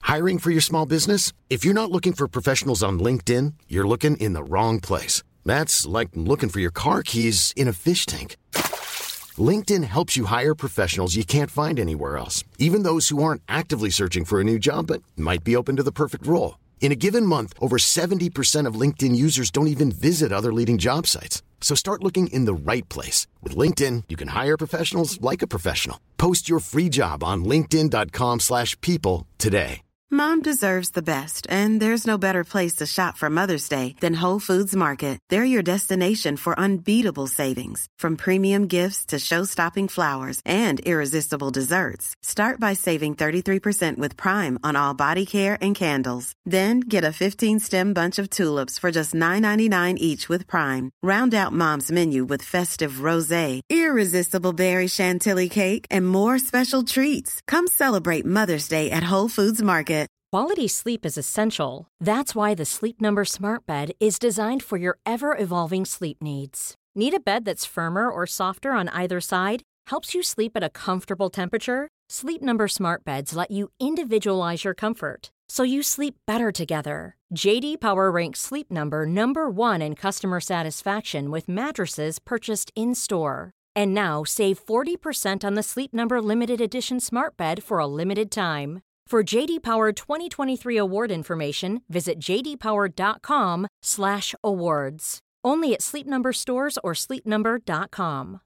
Hiring for your small business? If you're not looking for professionals on LinkedIn, you're looking in the wrong place. That's like looking for your car keys in a fish tank. LinkedIn helps you hire professionals you can't find anywhere else, even those who aren't actively searching for a new job but might be open to the perfect role. In a given month, over 70% of LinkedIn users don't even visit other leading job sites. So start looking in the right place. With LinkedIn, you can hire professionals like a professional. Post your free job on linkedin.com/people today. Mom deserves the best, and there's no better place to shop for Mother's Day than Whole Foods Market. They're your destination for unbeatable savings, from premium gifts to show-stopping flowers and irresistible desserts. Start by saving 33% with Prime on all body care and candles. Then get a 15-stem bunch of tulips for just $9.99 each with Prime. Round out Mom's menu with festive rosé, irresistible berry chantilly cake, and more special treats. Come celebrate Mother's Day at Whole Foods Market. Quality sleep is essential. That's why the Sleep Number Smart Bed is designed for your ever-evolving sleep needs. Need a bed that's firmer or softer on either side? Helps you sleep at a comfortable temperature? Sleep Number Smart Beds let you individualize your comfort, so you sleep better together. J.D. Power ranks Sleep Number number 1 in customer satisfaction with mattresses purchased in-store. And now, save 40% on the Sleep Number Limited Edition Smart Bed for a limited time. For J.D. Power 2023 award information, visit jdpower.com/awards. Only at Sleep Number stores or sleepnumber.com.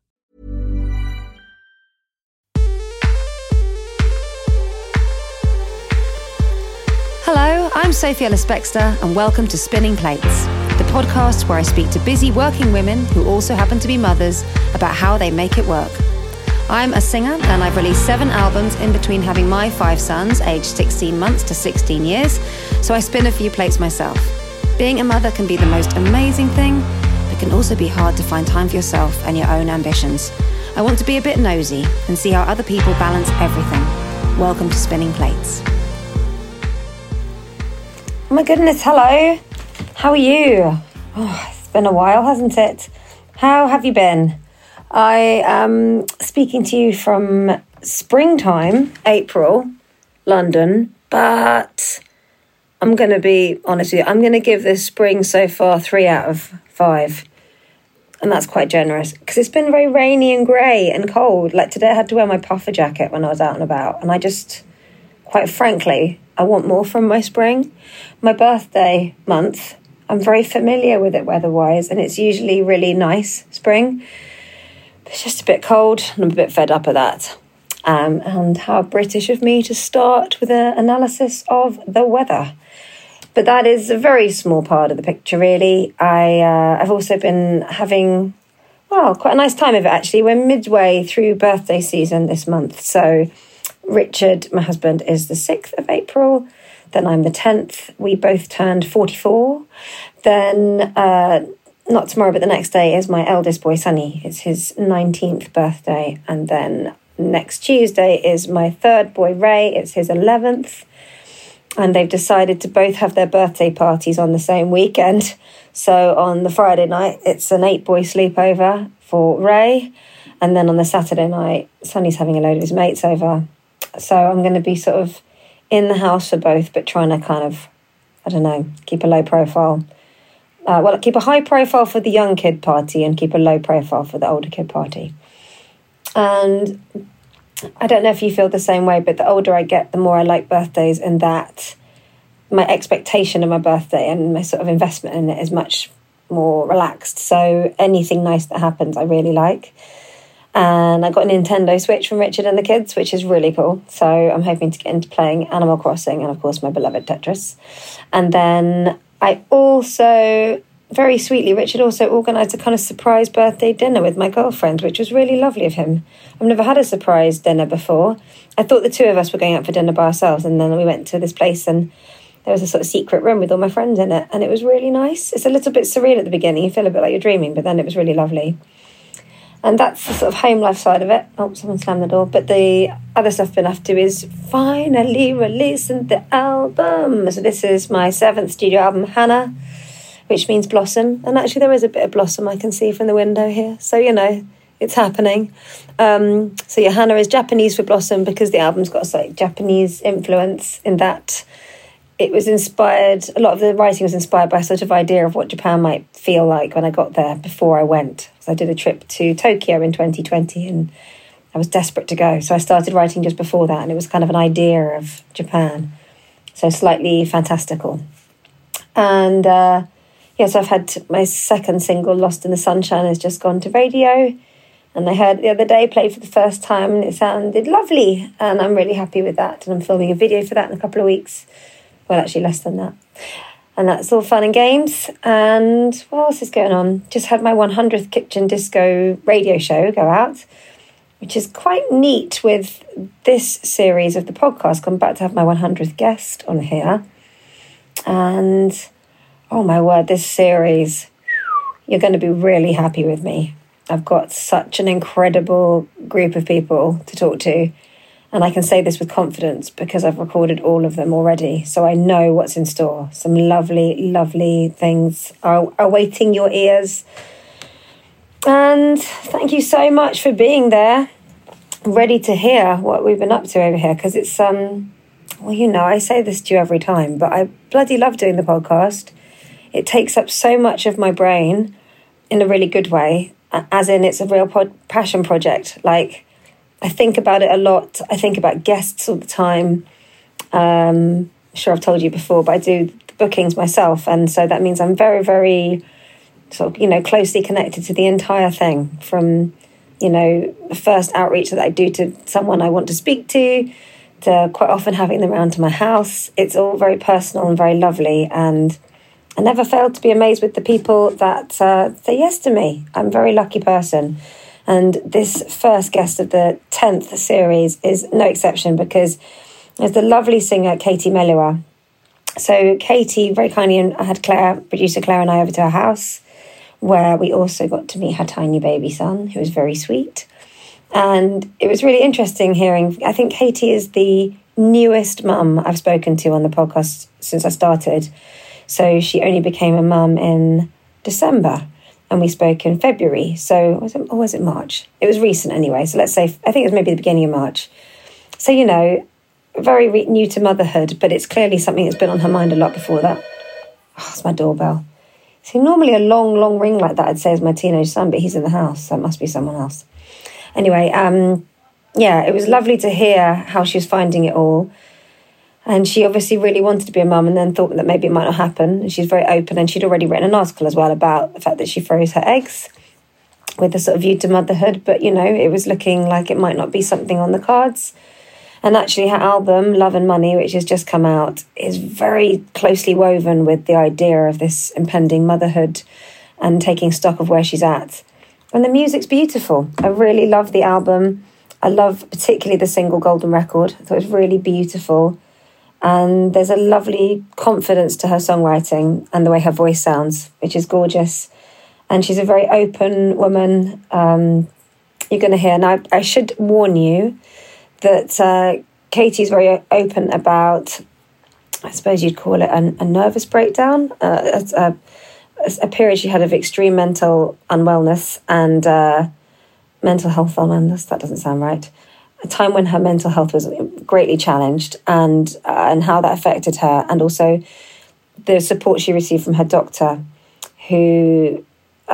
Hello, I'm Sophie Ellis-Bextor, and welcome to Spinning Plates, the podcast where I speak to busy working women who also happen to be mothers about how they make it work. I'm a singer, and I've released 7 albums in between having my 5 sons, aged 16 months to 16 years, so I spin a few plates myself. Being a mother can be the most amazing thing, but can also be hard to find time for yourself and your own ambitions. I want to be a bit nosy and see how other people balance everything. Welcome to Spinning Plates. Oh my goodness, hello. How are you? Oh, it's been a while, hasn't it? How have you been? I am speaking to you from springtime, April, London, but I'm going to be honest with you. I'm going to give this spring so far 3 out of 5. And that's quite generous because it's been very rainy and grey and cold. Like today I had to wear my puffer jacket when I was out and about. And I just, quite frankly, I want more from my spring. My birthday month, I'm very familiar with it weather-wise, and it's usually really nice spring. It's just a bit cold, and I'm a bit fed up of that. And how British of me to start with an analysis of the weather. But that is a very small part of the picture, really. I've also been having, quite a nice time of it, actually. We're midway through birthday season this month. So Richard, my husband, is the 6th of April. Then I'm the 10th. We both turned 44. Then not tomorrow, but the next day is my eldest boy, Sonny. It's his 19th birthday. And then next Tuesday is my third boy, Ray. It's his 11th. And they've decided to both have their birthday parties on the same weekend. So on the Friday night, it's an 8-boy sleepover for Ray. And then on the Saturday night, Sonny's having a load of his mates over. So I'm going to be sort of in the house for both, but trying to kind of, keep a low profile. Keep a high profile for the young kid party and keep a low profile for the older kid party. And I don't know if you feel the same way, but the older I get, the more I like birthdays, and that my expectation of my birthday and my sort of investment in it is much more relaxed. So anything nice that happens, I really like. And I got a Nintendo Switch from Richard and the kids, which is really cool. So I'm hoping to get into playing Animal Crossing and, of course, my beloved Tetris. And then I also, very sweetly, Richard also organised a kind of surprise birthday dinner with my girlfriend, which was really lovely of him. I've never had a surprise dinner before. I thought the two of us were going out for dinner by ourselves, and then we went to this place and there was a sort of secret room with all my friends in it, and it was really nice. It's a little bit surreal at the beginning. You feel a bit like you're dreaming, but then it was really lovely. And that's the sort of home life side of it. Oh, someone slammed the door. But the other stuff I've been up to is finally releasing the album. So this is my 7th studio album, Hannah, which means blossom. And actually there is a bit of blossom I can see from the window here. So, It's happening. So yeah, Hana is Japanese for Blossom because the album's got a slight Japanese influence in that it was inspired, a lot of the writing was inspired by a sort of idea of what Japan might feel like when I got there before I went. So I did a trip to Tokyo in 2020 and I was desperate to go. So I started writing just before that and it was kind of an idea of Japan. So slightly fantastical. And so I've had my second single, Lost in the Sunshine, has just gone to radio. And I heard it the other day, played for the first time, and it sounded lovely. And I'm really happy with that. And I'm filming a video for that in a couple of weeks. Well, actually less than that. And that's all fun and games. And what else is going on? Just had my 100th Kitchen Disco radio show go out, which is quite neat with this series of the podcast. I'm about to have my 100th guest on here. And, oh my word, this series, you're going to be really happy with me. I've got such an incredible group of people to talk to. And I can say this with confidence because I've recorded all of them already. So I know what's in store. Some lovely, lovely things are awaiting your ears. And thank you so much for being there, ready to hear what we've been up to over here. Because it's, I say this to you every time, but I bloody love doing the podcast. It takes up so much of my brain in a really good way, as in it's a real passion project. Like, I think about it a lot. I think about guests all the time. Sure, I've told you before, but I do the bookings myself. And so that means I'm very, very sort of, closely connected to the entire thing from, the first outreach that I do to someone I want to speak to quite often having them around to my house. It's all very personal and very lovely. And I never fail to be amazed with the people that say yes to me. I'm a very lucky person. And this first guest of the 10th series is no exception because there's the lovely singer Katie Melua. So Katie, very kindly, I had producer Claire and I over to her house where we also got to meet her tiny baby son, who was very sweet. And it was really interesting hearing, I think Katie is the newest mum I've spoken to on the podcast since I started. So she only became a mum in December. And we spoke in February. So, was it March? It was recent anyway. So let's say, I think it was maybe the beginning of March. So, very new to motherhood, but it's clearly something that's been on her mind a lot before that. Oh, it's my doorbell. See, normally a long, long ring like that, I'd say is my teenage son, but he's in the house. So it must be someone else. Anyway, it was lovely to hear how she was finding it all. And she obviously really wanted to be a mum and then thought that maybe it might not happen. And she's very open and she'd already written an article as well about the fact that she froze her eggs with a sort of view to motherhood. But, it was looking like it might not be something on the cards. And actually her album, Love and Money, which has just come out, is very closely woven with the idea of this impending motherhood and taking stock of where she's at. And the music's beautiful. I really love the album. I love particularly the single Golden Record. I thought it was really beautiful. And there's a lovely confidence to her songwriting and the way her voice sounds, which is gorgeous. And she's a very open woman. You're going to hear. Now, I should warn you that Katie's very open about, I suppose you'd call it a nervous breakdown, a period she had of extreme mental unwellness and mental health unwellness. That doesn't sound right. A time when her mental health was greatly challenged and how that affected her, and also the support she received from her doctor, who,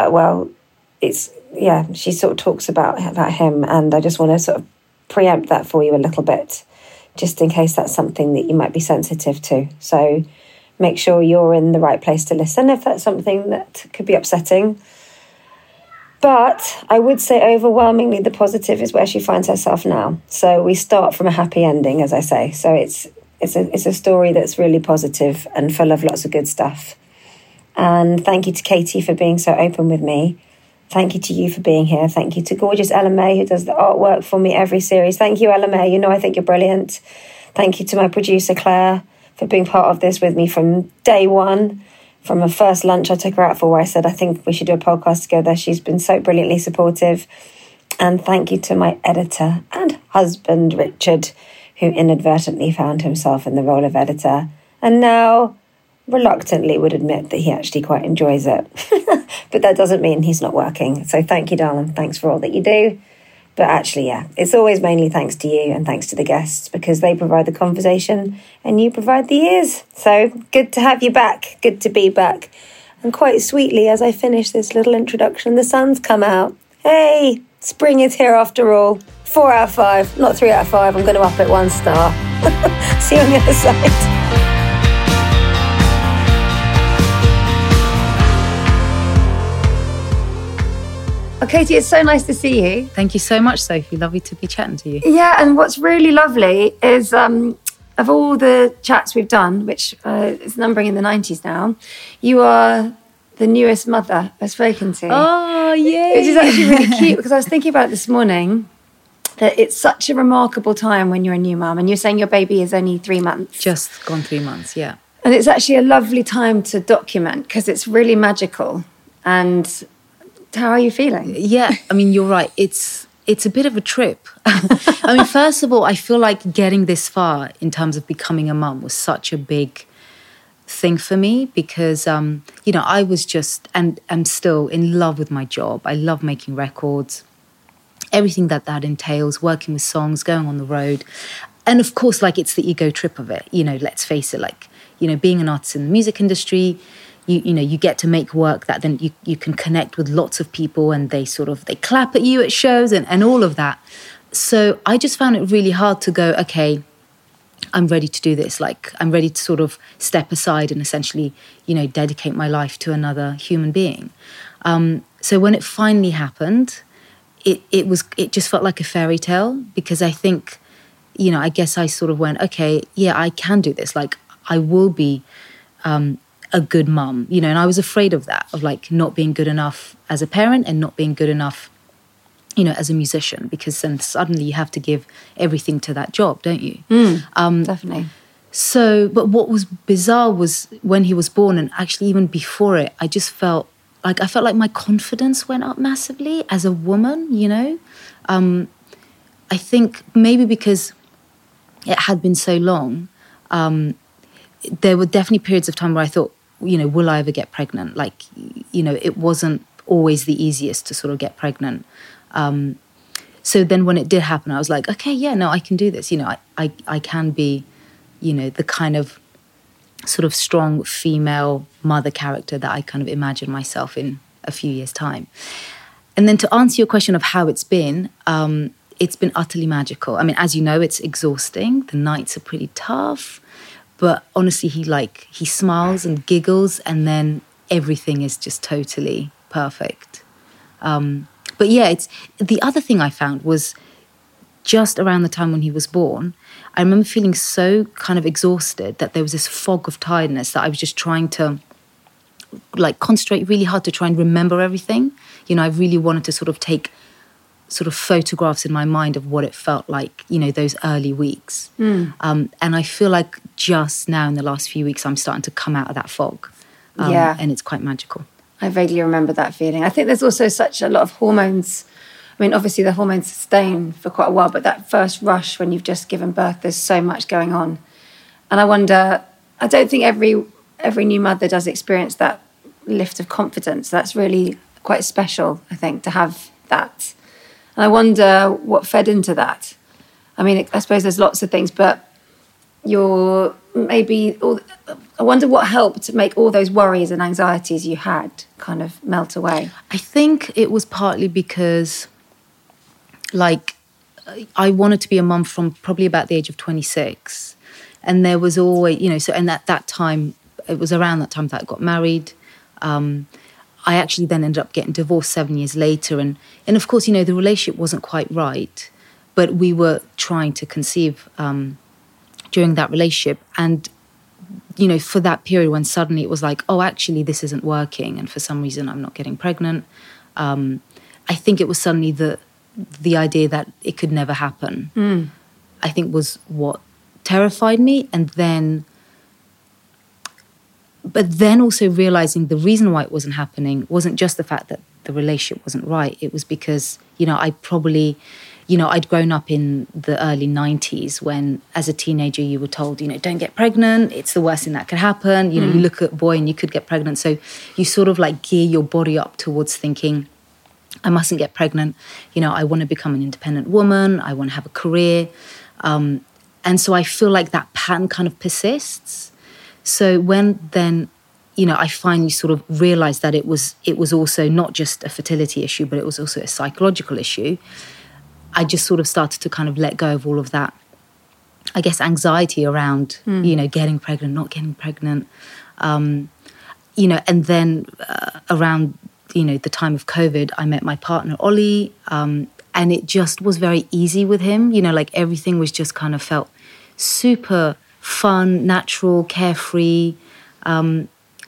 she sort of talks about him, and I just want to sort of preempt that for you a little bit, just in case that's something that you might be sensitive to. So make sure you're in the right place to listen if that's something that could be upsetting. But I would say overwhelmingly the positive is where she finds herself now. So we start from a happy ending, as I say. So it's a story that's really positive and full of lots of good stuff. And thank you to Katie for being so open with me. Thank you to you for being here. Thank you to gorgeous Ella May, who does the artwork for me every series. Thank you, Ella May. I think you're brilliant. Thank you to my producer, Claire, for being part of this with me from day one. From a first lunch I took her out for where I said, I think we should do a podcast together. She's been so brilliantly supportive. And thank you to my editor and husband, Richard, who inadvertently found himself in the role of editor and now reluctantly would admit that he actually quite enjoys it. But that doesn't mean he's not working. So thank you, darling. Thanks for all that you do. But actually, yeah, it's always mainly thanks to you and thanks to the guests, because they provide the conversation and you provide the ears. So good to have you back. Good to be back. And quite sweetly, as I finish this little introduction, the sun's come out. Hey, spring is here after all. 4 out of 5, not 3 out of 5. I'm going to up it 1 star. See you on the other side. Katie, it's so nice to see you. Thank you so much, Sophie. Lovely to be chatting to you. Yeah, and what's really lovely is of all the chats we've done, which is numbering in the 90s now, you are the newest mother I've spoken to. Oh, yay. Which is actually really cute, because I was thinking about it this morning, that it's such a remarkable time when you're a new mum, and you're saying your baby is only 3 months. Just gone 3 months, yeah. And it's actually a lovely time to document, because it's really magical. And how are you feeling? Yeah, I mean, you're right. It's a bit of a trip. I mean, first of all, I feel like getting this far in terms of becoming a mum was such a big thing for me, because, I was just, and I'm still in love with my job. I love making records, everything that entails, working with songs, going on the road. And of course, it's the ego trip of it. Let's face it, being an artist in the music industry, you get to make work that then you can connect with lots of people, and they clap at you at shows and all of that. So I just found it really hard to go, okay, I'm ready to do this. I'm ready to sort of step aside and essentially, dedicate my life to another human being. So when it finally happened, it just felt like a fairy tale, because I think, I guess I sort of went, okay, yeah, I can do this. I will be a good mum, and I was afraid of that, of not being good enough as a parent and not being good enough, as a musician, because then suddenly you have to give everything to that job, don't you? Definitely. So, but what was bizarre was when he was born, and actually even before it, I just felt like my confidence went up massively as a woman, I think maybe because it had been so long, there were definitely periods of time where I thought, will I ever get pregnant? It wasn't always the easiest to sort of get pregnant. So then when it did happen, I was like, okay, yeah, no, I can do this. I can be, the kind of sort of strong female mother character that I kind of imagine myself in a few years' time. And then to answer your question of how it's been utterly magical. I mean, as you know, it's exhausting. The nights are pretty tough. But honestly, he smiles and giggles, and then everything is just totally perfect. But yeah, the other thing I found was just around the time when he was born, I remember feeling so kind of exhausted that there was this fog of tiredness that I was just trying to concentrate really hard to try and remember everything. I really wanted to sort of take sort of photographs in my mind of what it felt like, those early weeks. And I feel like just now in the last few weeks, I'm starting to come out of that fog. And it's quite magical. I vaguely remember that feeling. I think there's also such a lot of hormones. I mean, obviously the hormones sustain for quite a while, but that first rush when you've just given birth, there's so much going on. And I wonder, I don't think every new mother does experience that lift of confidence. That's really quite special, I think, to have that. And I wonder what fed into that. I mean, I suppose there's lots of things, but I wonder what helped to make all those worries and anxieties you had kind of melt away. I think it was partly because, I wanted to be a mum from probably about the age of 26. And there was always, and at that time, it was around that time that I got married. I actually then ended up getting divorced 7 years later. And of course, the relationship wasn't quite right, but we were trying to conceive during that relationship. And, for that period when suddenly it was like, oh, actually, this isn't working. And for some reason, I'm not getting pregnant. I think it was suddenly the idea that it could never happen, I think was what terrified me. But then also realizing the reason why it wasn't happening wasn't just the fact that the relationship wasn't right. It was because, I probably, I'd grown up in the early 90s when, as a teenager, you were told, don't get pregnant. It's the worst thing that could happen. You look at a boy and you could get pregnant. So you sort of like gear your body up towards thinking, I mustn't get pregnant. I want to become an independent woman. I want to have a career. And so I feel like that pattern kind of persists. So when then, I finally sort of realized that it was also not just a fertility issue, but it was also a psychological issue. I just sort of started to kind of let go of all of that, I guess, anxiety around, getting pregnant, not getting pregnant. And then around, the time of COVID, I met my partner, Ollie, and it just was very easy with him. Like everything was just kind of felt super fun, natural, carefree, and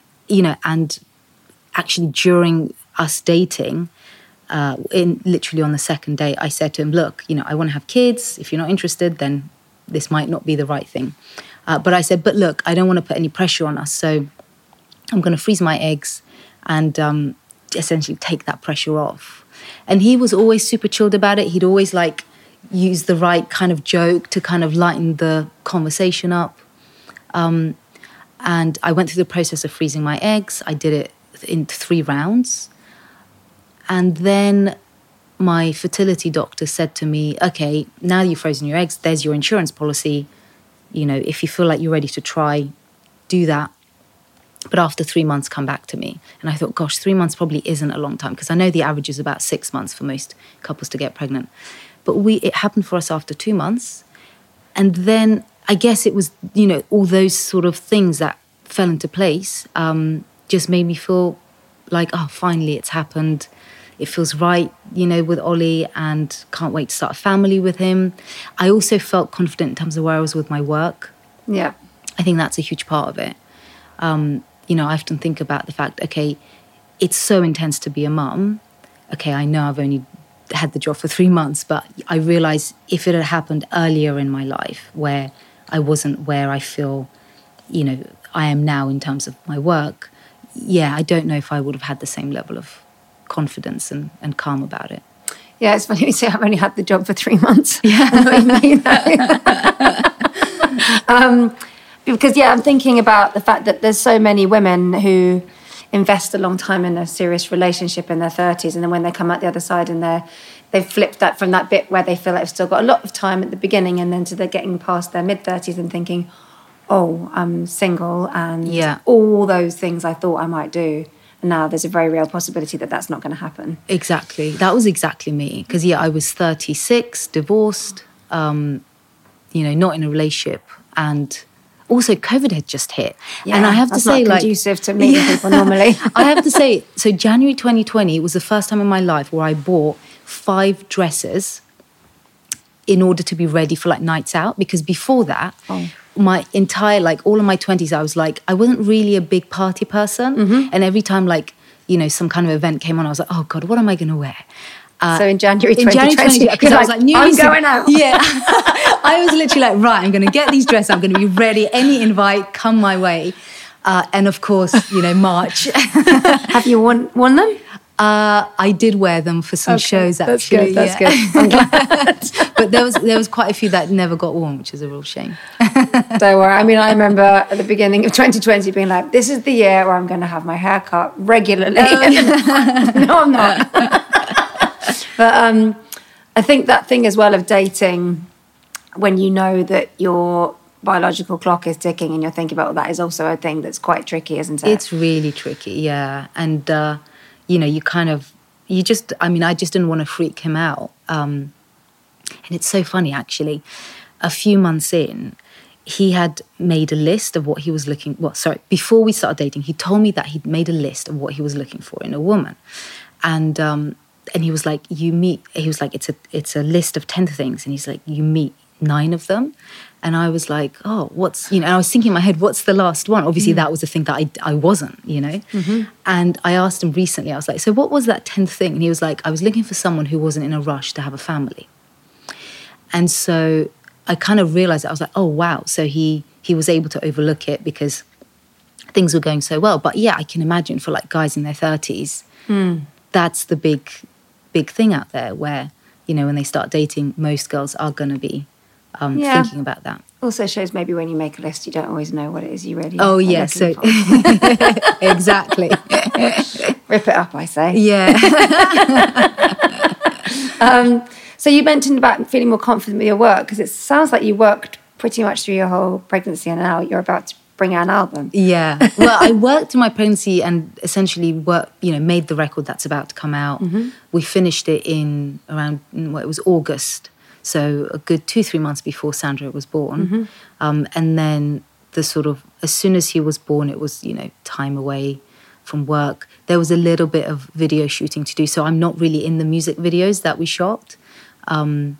actually during us dating, literally on the second day, I said to him, look, I want to have kids. If you're not interested, then this might not be the right thing. But I said, but look, I don't want to put any pressure on us. So I'm going to freeze my eggs and essentially take that pressure off. And he was always super chilled about it. He'd always use the right kind of joke to kind of lighten the conversation up. And I went through the process of freezing my eggs. I did it in 3 rounds. And then my fertility doctor said to me, okay, now you've frozen your eggs, there's your insurance policy. If you feel like you're ready to try, do that. But after 3 months, come back to me. And I thought, gosh, 3 months probably isn't a long time because I know the average is about 6 months for most couples to get pregnant. But it happened for us after 2 months. And then I guess it was, all those sort of things that fell into place just made me feel like, oh, finally it's happened. It feels right, with Ollie, and can't wait to start a family with him. I also felt confident in terms of where I was with my work. Yeah. I think that's a huge part of it. I often think about the fact, okay, it's so intense to be a mum. Okay, I know I've only had the job for 3 months, but I realise if it had happened earlier in my life where I wasn't where I feel, I am now in terms of my work, I don't know if I would have had the same level of confidence and calm about it. Yeah, it's funny you say I've only had the job for 3 months. Yeah. Because, I'm thinking about the fact that there's so many women who invest a long time in a serious relationship in their 30s, and then when they come out the other side and they've flipped that from that bit where they feel like they've still got a lot of time at the beginning, and then to they're getting past their mid-30s and thinking, oh, I'm single and all those things I thought I might do. And now there's a very real possibility that that's not going to happen. Exactly. That was exactly me. Because, I was 36, divorced, not in a relationship. And also COVID had just hit. Yeah, and I have to say, not conducive to meeting people normally. I have to say, so January 2020 was the first time in my life where I bought 5 dresses in order to be ready for nights out. Because before that... Oh. My entire, all of my 20s, I was I wasn't really a big party person. Mm-hmm. And every time, some kind of event came on, I was like, oh God, what am I going to wear? So in January 2020, because I was I'm going out. Yeah. I was literally right, I'm going to get these dresses, I'm going to be ready, any invite, come my way. And of course, March. Have you won them? I did wear them for some shows, actually. That's good. I'm glad. But there was quite a few that never got worn, which is a real shame. Don't worry. I mean, I remember at the beginning of 2020 being like, this is the year where I'm going to have my hair cut regularly. No, I'm not. But I think that thing as well of dating, when you know that your biological clock is ticking and you're thinking about that, is also a thing that's quite tricky, isn't it? It's really tricky, yeah. And... I just didn't want to freak him out. And it's so funny, actually. A few months in, he had made a list of what he was before we started dating, he told me that he'd made a list of what he was looking for in a woman. And he was like, it's a list of 10 things. And he's like, you meet 9 of them. And I was like, oh, I was thinking in my head, what's the last one? Obviously, that was the thing that I wasn't, Mm-hmm. And I asked him recently, I was like, so what was that 10th thing? And he was like, I was looking for someone who wasn't in a rush to have a family. And so I kind of realized that. I was like, oh, wow. So he was able to overlook it because things were going so well. But yeah, I can imagine for guys in their 30s, that's the big thing out there where when they start dating, most girls are going to be thinking about that. Also shows maybe when you make a list, you don't always know what it is you really are looking so for. Exactly. Rip it up, I say. Yeah. So you mentioned about feeling more confident with your work, because it sounds like you worked pretty much through your whole pregnancy, and now you're about to bring out an album. Yeah. Well, I worked through my pregnancy and essentially made the record that's about to come out. Mm-hmm. We finished it in around, it was August. So a good 2-3 months before Sandro was born. Mm-hmm. And then as soon as he was born, it was, time away from work. There was a little bit of video shooting to do. So I'm not really in the music videos that we shot. And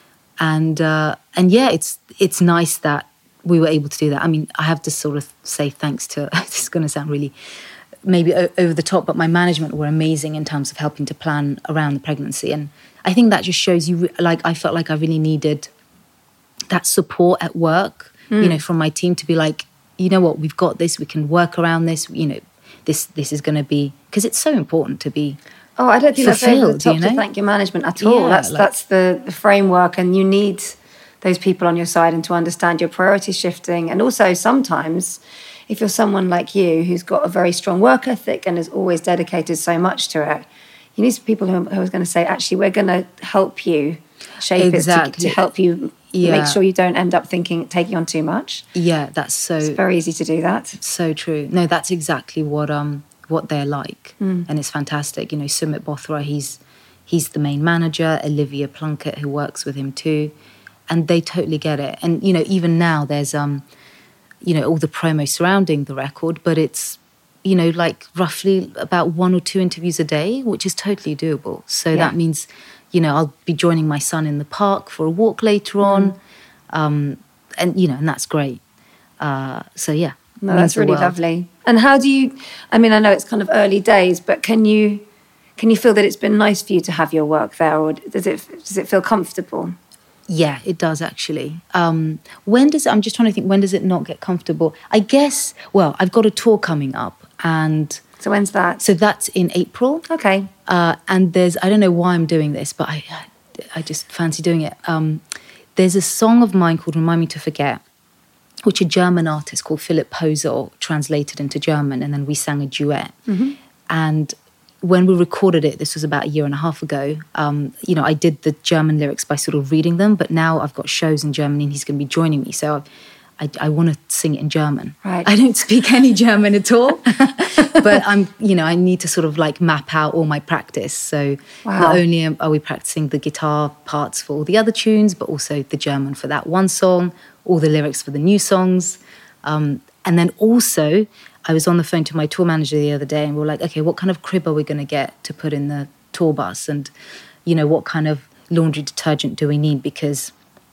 yeah, it's nice that we were able to do that. I mean, I have to sort of say thanks to, this is going to sound really maybe over the top, but my management were amazing in terms of helping to plan around the pregnancy. And I think that just shows you, I felt like I really needed that support at work, from my team to be like, you know what, we've got this, we can work around this, this is going to be, because it's so important to be Oh, I don't think that's over the top to thank your management at all. Yeah, that's the framework, and you need those people on your side and to understand your priorities shifting. And also sometimes, if you're someone like you who's got a very strong work ethic and has always dedicated so much to it, you need some people who are going to say, actually, we're going to help you shape it to help you make sure you don't end up taking on too much. Yeah, it's very easy to do that. So true. No, that's exactly what they're like. And it's fantastic. Sumit Bothra, he's the main manager, Olivia Plunkett, who works with him too. And they totally get it. And, even now there's, all the promo surrounding the record, but it's, roughly about 1 or 2 interviews a day, which is totally doable. So that means, I'll be joining my son in the park for a walk later on. And that's great. So, yeah. No, that's really lovely. And how do you, I know it's kind of early days, but can you feel that it's been nice for you to have your work there, or does it feel comfortable? Yeah, it does actually. I'm just trying to think, when does it not get comfortable? I guess, I've got a tour coming up, and... So when's that? So that's in April. Okay. And I don't know why I'm doing this, but I just fancy doing it. There's a song of mine called Remind Me to Forget, which a German artist called Philipp Poser translated into German, and then we sang a duet. Mm-hmm. And when we recorded it, this was about 1.5 years ago, I did the German lyrics by sort of reading them, but now I've got shows in Germany and he's going to be joining me, so I want to sing it in German. Right. I don't speak any German at all, but I need to sort of map out all my practice. So not only are we practicing the guitar parts for all the other tunes, but also the German for that one song, all the lyrics for the new songs. And then also, I was on the phone to my tour manager the other day and we were like, okay, what kind of crib are we going to get to put in the tour bus? And, what kind of laundry detergent do we need? Because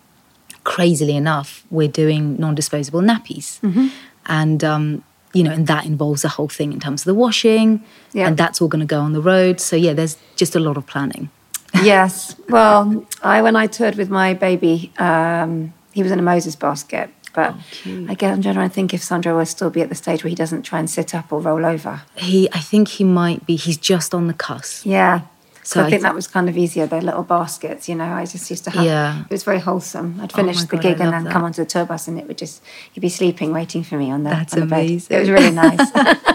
crazily enough, we're doing non-disposable nappies. Mm-hmm. And, and that involves the whole thing in terms of the washing. Yeah. And that's all going to go on the road. So, yeah, there's just a lot of planning. Yes. Well, when I toured with my baby, he was in a Moses basket. But I guess I'm trying to think if Sandro will still be at the stage where he doesn't try and sit up or roll over. I think he might be. He's just on the cusp. Yeah. So I think that was kind of easier, the little baskets, I just used to have. Yeah. It was very wholesome. I'd finish the gig and then come onto the tour bus and he'd be sleeping, waiting for me on the amazing. bed. It was really nice.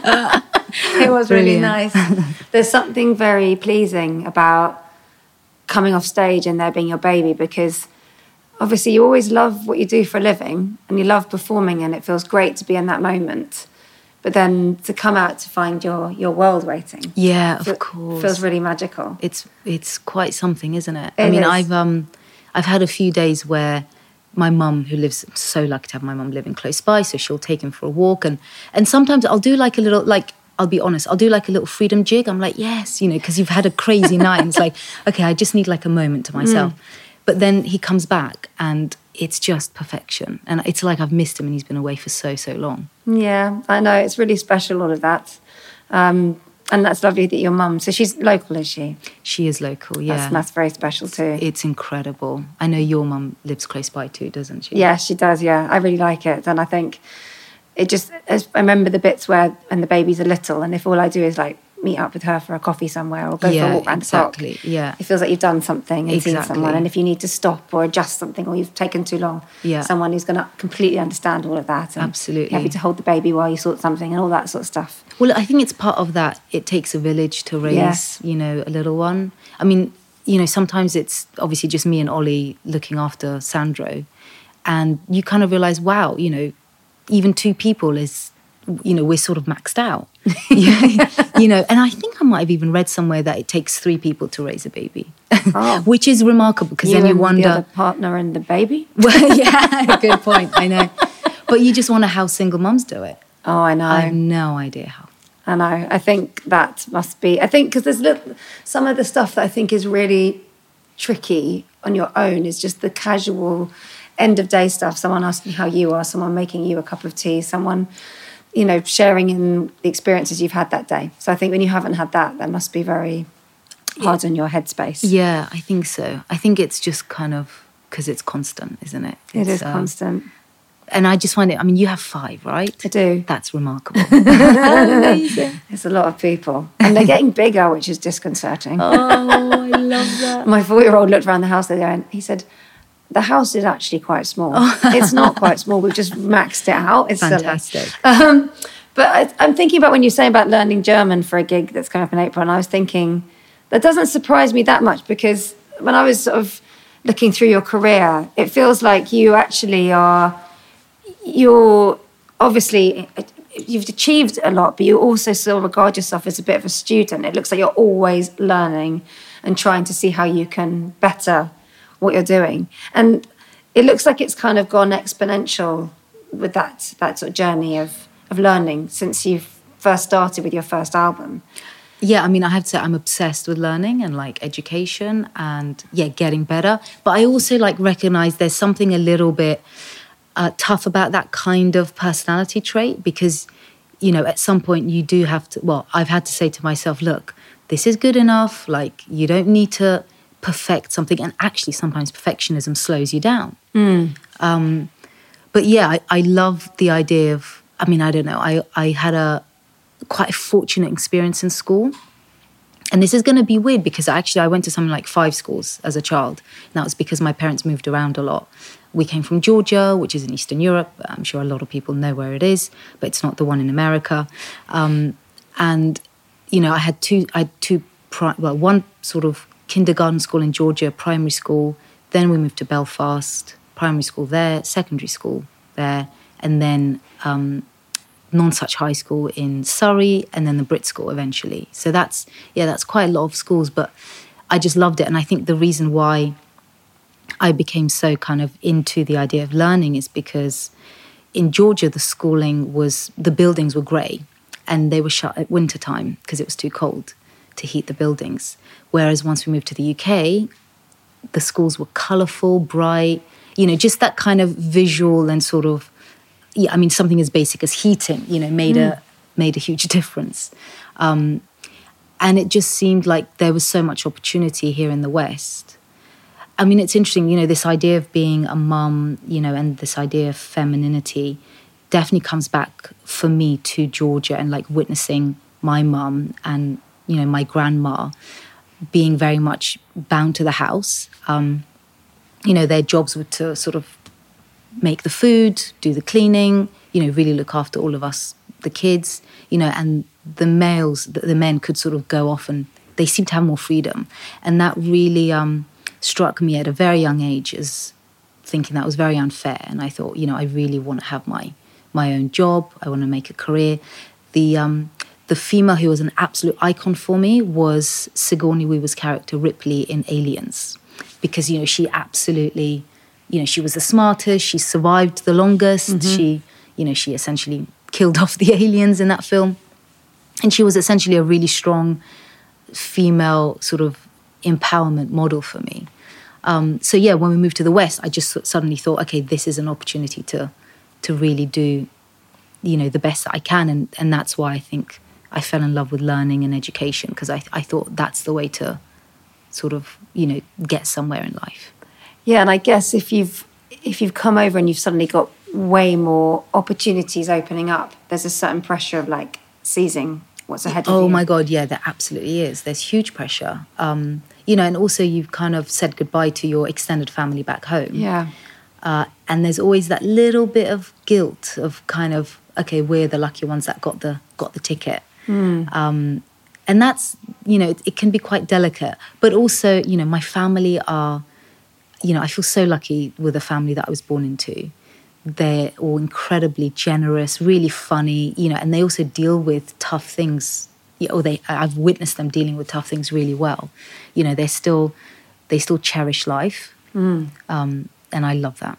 It was really nice. There's something very pleasing about coming off stage and there being your baby, because obviously you always love what you do for a living and you love performing and it feels great to be in that moment. But then to come out to find your world waiting. Yeah, of course. Feels really magical. It's quite something, isn't it? I've had a few days where my mum, I'm so lucky to have my mum living close by, so she'll take him for a walk. And sometimes I'll do a little, I'll be honest, I'll do a little freedom jig. I'm like, yes, because you've had a crazy night. And it's like, okay, I just need a moment to myself. But then he comes back and it's just perfection. And it's like I've missed him and he's been away for so long. Yeah, I know. It's really special, all of that. And that's lovely that your mum... So she's local, is she? She is local, yeah. That's very special too. It's incredible. I know your mum lives close by too, doesn't she? Yeah, she does, yeah. I really like it. And I think it just... I remember the bits when the babies are little and if all I do is meet up with her for a coffee somewhere or go for a walk around the park. Yeah. It feels like you've done something and seen someone. And if you need to stop or adjust something or you've taken too long, someone who's going to completely understand all of that. And absolutely. Happy to hold the baby while you sort something and all that sort of stuff. Well, I think it's part of that. It takes a village to raise, you know, a little one. I mean, you know, sometimes it's obviously just me and Ollie looking after Sandro. And you kind of realise, wow, you know, even 2 people is, you know, we're sort of maxed out. You know, and I think I might have even read somewhere that it takes 3 people to raise a baby, which is remarkable because then you wonder... the other partner and the baby? Well, yeah, good point, I know. But you just wonder how single mums do it. Oh, I know. I have no idea how. I know. I think that must be... I think because there's some of the stuff that I think is really tricky on your own is just the casual end of day stuff. Someone asking how you are, someone making you a cup of tea, someone, you know, sharing in the experiences you've had that day. So I think when you haven't had that must be very hard on your headspace. Yeah, I think so. I think it's just kind of because it's constant, isn't it? It is constant. And I just find it, I mean, you have 5, right? I do. That's remarkable. Amazing. It's a lot of people. And they're getting bigger, which is disconcerting. Oh, I love that. My 4-year-old looked around the house the other day and he said, the house is actually quite small. It's not quite small. We've just maxed it out. It's fantastic. But I'm thinking about when you're saying about learning German for a gig that's coming up in April, and I was thinking, that doesn't surprise me that much because when I was sort of looking through your career, it feels like you actually you're obviously, you've achieved a lot, but you also still regard yourself as a bit of a student. It looks like you're always learning and trying to see how you can better what you're doing. And it looks like it's kind of gone exponential with that sort of journey of learning since you've first started with your first album. Yeah, I mean, I have to say I'm obsessed with learning and like education and getting better. But I also like recognize there's something a little bit tough about that kind of personality trait because, you know, at some point you do have to, well, I've had to say to myself, look, this is good enough. Like, you don't need to perfect something. And actually, sometimes perfectionism slows you down. But yeah, I love the idea of, I mean, I don't know, I had quite a fortunate experience in school. And this is going to be weird because actually I went to something like 5 schools as a child. And that was because my parents moved around a lot. We came from Georgia, which is in Eastern Europe. I'm sure a lot of people know where it is, but it's not the one in America. And, you know, I had one sort of kindergarten school in Georgia, primary school. Then we moved to Belfast, primary school there, secondary school there, and then non-such high school in Surrey, and then the Brit school eventually. So that's quite a lot of schools, but I just loved it. And I think the reason why I became so kind of into the idea of learning is because in Georgia, the buildings were grey and they were shut at winter time because it was too cold to heat the buildings. Whereas once we moved to the UK, the schools were colourful, bright, you know, just that kind of visual and sort of, I mean, something as basic as heating, you know, made a huge difference. And it just seemed like there was so much opportunity here in the West. I mean, it's interesting, you know, this idea of being a mum, you know, and this idea of femininity definitely comes back for me to Georgia and like witnessing my mum and, you know, my grandma being very much bound to the house. You know, their jobs were to sort of make the food, do the cleaning, you know, really look after all of us, the kids, you know, and the men could sort of go off and they seemed to have more freedom. And that really struck me at a very young age as thinking that was very unfair. And I thought, you know, I really want to have my own job. I want to make a career. The female who was an absolute icon for me was Sigourney Weaver's character Ripley in Aliens, because, you know, she absolutely, you know, she was the smartest, she survived the longest, she essentially killed off the aliens in that film. And she was essentially a really strong female sort of empowerment model for me. So yeah, when we moved to the West, I just suddenly thought, okay, this is an opportunity to really do, you know, the best that I can. And that's why I think I fell in love with learning and education, because I thought that's the way to sort of, you know, get somewhere in life. Yeah, and I guess if you've come over and you've suddenly got way more opportunities opening up, there's a certain pressure of like seizing what's ahead of you? Oh my God, yeah, there absolutely is. There's huge pressure. And also you've kind of said goodbye to your extended family back home. Yeah. And there's always that little bit of guilt of kind of, okay, we're the lucky ones that got the ticket. And that's, it can be quite delicate. But also, my family are, I feel so lucky with the family that I was born into. They're all incredibly generous, really funny, and they also deal with tough things. I've witnessed them dealing with tough things really well. They still cherish life. And I love that.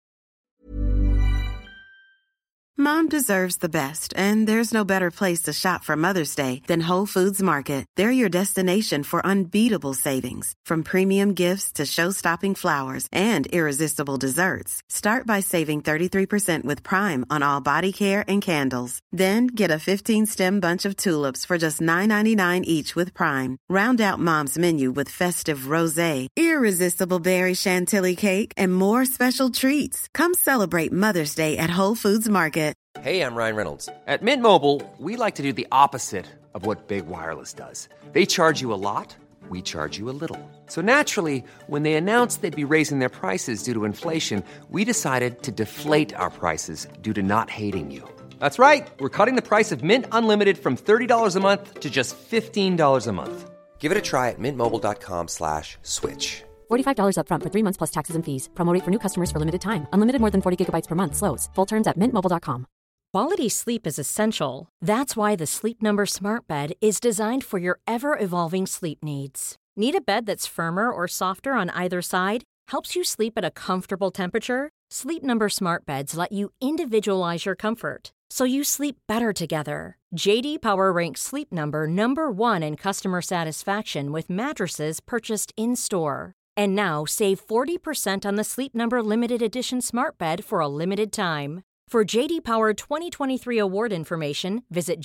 Mom deserves the best, and there's no better place to shop for Mother's Day than Whole Foods Market. They're your destination for unbeatable savings, from premium gifts to show-stopping flowers and irresistible desserts. Start by saving 33% with Prime on all body care and candles. Then get a 15-stem bunch of tulips for just $9.99 each with Prime. Round out Mom's menu with festive rosé, irresistible berry chantilly cake, and more special treats. Come celebrate Mother's Day at Whole Foods Market. Hey, I'm Ryan Reynolds. At Mint Mobile, we like to do the opposite of what Big Wireless does. They charge you a lot, we charge you a little. So naturally, when they announced they'd be raising their prices due to inflation, we decided to deflate our prices due to not hating you. That's right. We're cutting the price of Mint Unlimited from $30 a month to just $15 a month. Give it a try at mintmobile.com/switch. $45 up front for 3 months plus taxes and fees. Promo rate for new customers for limited time. Unlimited more than 40 gigabytes per month. Slows full terms at mintmobile.com. Quality sleep is essential. That's why the Sleep Number Smart Bed is designed for your ever-evolving sleep needs. Need a bed that's firmer or softer on either side? Helps you sleep at a comfortable temperature? Sleep Number Smart Beds let you individualize your comfort, so you sleep better together. J.D. Power ranks Sleep Number number 1 in customer satisfaction with mattresses purchased in-store. And now save 40% on the Sleep Number Limited Edition Smart Bed for a limited time. For J.D. Power 2023 award information, visit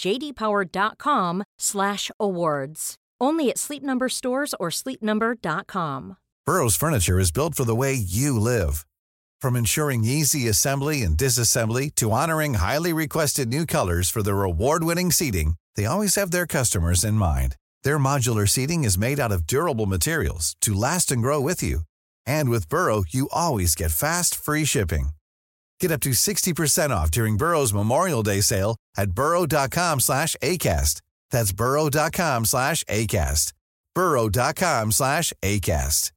jdpower.com/awards. Only at Sleep Number stores or sleepnumber.com. Burrow's furniture is built for the way you live. From ensuring easy assembly and disassembly to honoring highly requested new colors for their award-winning seating, they always have their customers in mind. Their modular seating is made out of durable materials to last and grow with you. And with Burrow, you always get fast, free shipping. Get up to 60% off during Burrow's Memorial Day sale at burrow.com/ACAST. That's burrow.com/ACAST. burrow.com/ACAST.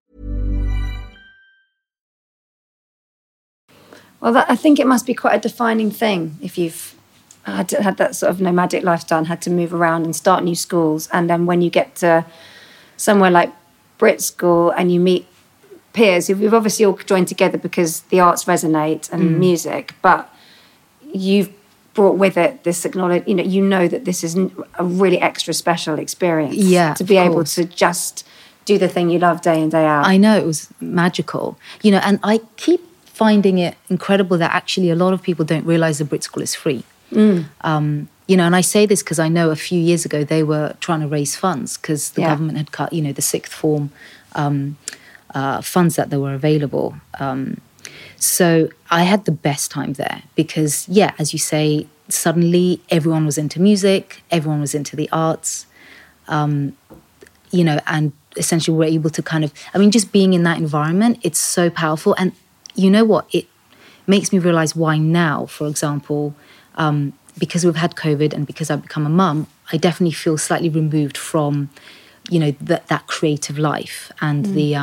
Well, I think it must be quite a defining thing if you've had that sort of nomadic lifestyle and had to move around and start new schools. And then when you get to somewhere like Brit School and you meet peers who've obviously all joined together because the arts resonate and music, but you've brought with it this acknowledge, you know that this is a really extra special experience. Yeah, to be able to just do the thing you love day in, day out. I know, it was magical. And I keep finding it incredible that actually a lot of people don't realise the Brit School is free. And I say this because I know a few years ago they were trying to raise funds because the government had cut, the sixth form funds that they were available. So I had the best time there because, as you say, suddenly everyone was into music, everyone was into the arts, and essentially we're able to just being in that environment, it's so powerful. And you know what? It makes me realise why now, for example, because we've had COVID and because I've become a mum, I definitely feel slightly removed from, that creative life and the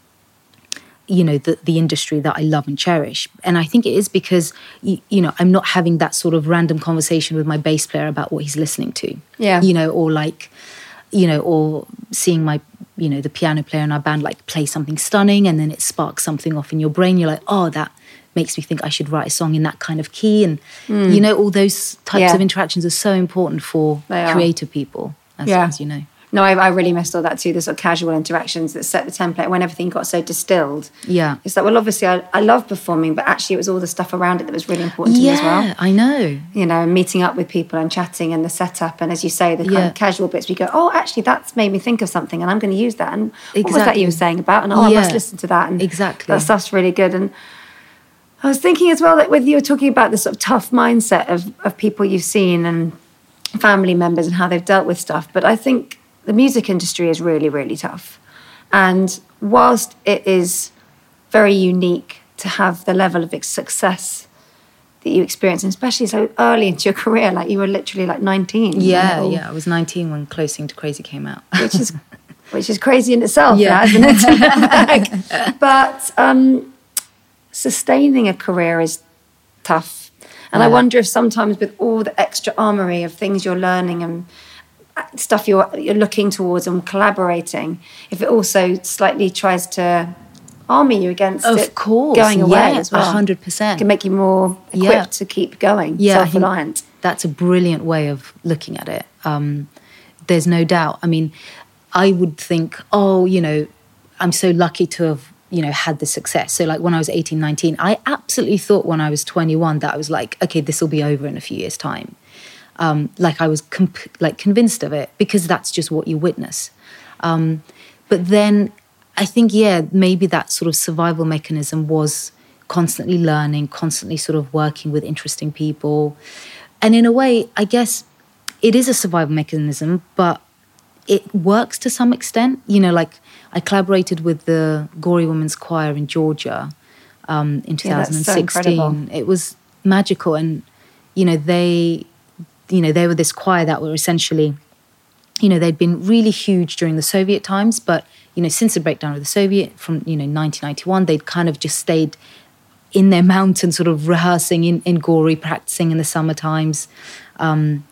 industry that I love and cherish. And I think it is because, I'm not having that sort of random conversation with my bass player about what he's listening to. Yeah. Or seeing my, the piano player in our band, play something stunning and then it sparks something off in your brain. You're like, oh, that makes me think I should write a song in that kind of key. And, all those types of interactions are so important for creative people, as you know. No, I really missed all that too, the sort of casual interactions that set the template when everything got so distilled. Yeah. It's like, well, obviously I love performing, but actually it was all the stuff around it that was really important to me as well. Yeah, I know. Meeting up with people and chatting and the setup. And as you say, the kind of casual bits, we go, oh, actually that's made me think of something and I'm going to use that. And what was that you were saying about? And I must listen to that. And that stuff's really good. And I was thinking as well that with you were talking about the sort of tough mindset of people you've seen and family members and how they've dealt with stuff. But I think the music industry is really, really tough. And whilst it is very unique to have the level of success that you experience, and especially so early into your career, like you were literally like 19. Yeah, I was 19 when Close to Crazy came out. which is crazy in itself, isn't it? But sustaining a career is tough. And I wonder if sometimes with all the extra armoury of things you're learning and stuff you're looking towards and collaborating, if it also slightly tries to army you against going away as well. 100%. It can make you more equipped to keep going, self-reliant. That's a brilliant way of looking at it. There's no doubt. I mean, I would think, I'm so lucky to have, had the success. So like when I was 18, 19, I absolutely thought when I was 21 that I was like, okay, this will be over in a few years' time. Like I was convinced of it because that's just what you witness. But then I think, maybe that sort of survival mechanism was constantly learning, constantly sort of working with interesting people. And in a way, I guess it is a survival mechanism, but it works to some extent. Like I collaborated with the Gory Women's Choir in Georgia in 2016. So it was magical. And, they were this choir that were essentially, they'd been really huge during the Soviet times, but, since the breakdown of the Soviet from, 1991, they'd kind of just stayed in their mountain sort of rehearsing in Gory, practicing in the summer times. And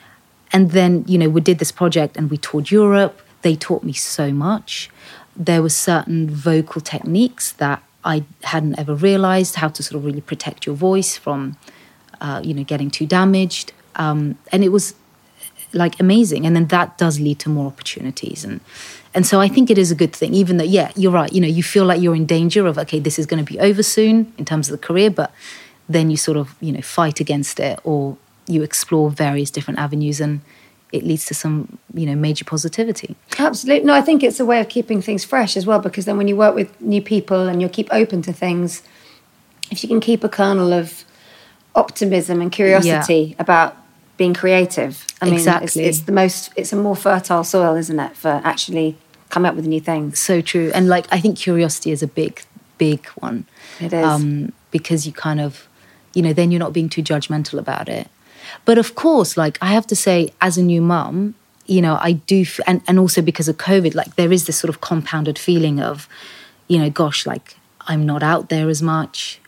then, we did this project and we toured Europe. They taught me so much. There were certain vocal techniques that I hadn't ever realized, how to sort of really protect your voice from, getting too damaged. And it was like amazing. And then that does lead to more opportunities. And so I think it is a good thing, even though, you're right. You feel like you're in danger of, okay, this is going to be over soon in terms of the career, but then you sort of, fight against it or you explore various different avenues and it leads to some, major positivity. Absolutely. No, I think it's a way of keeping things fresh as well, because then when you work with new people and you keep open to things, if you can keep a kernel of optimism and curiosity about being creative, I mean, it's a more fertile soil, isn't it, for actually coming up with new things. So true. And like, I think curiosity is a big, big one. It is. Because you kind of, then you're not being too judgmental about it. But of course, like I have to say, as a new mum, I do, and also because of COVID, like there is this sort of compounded feeling of, gosh, like I'm not out there as much,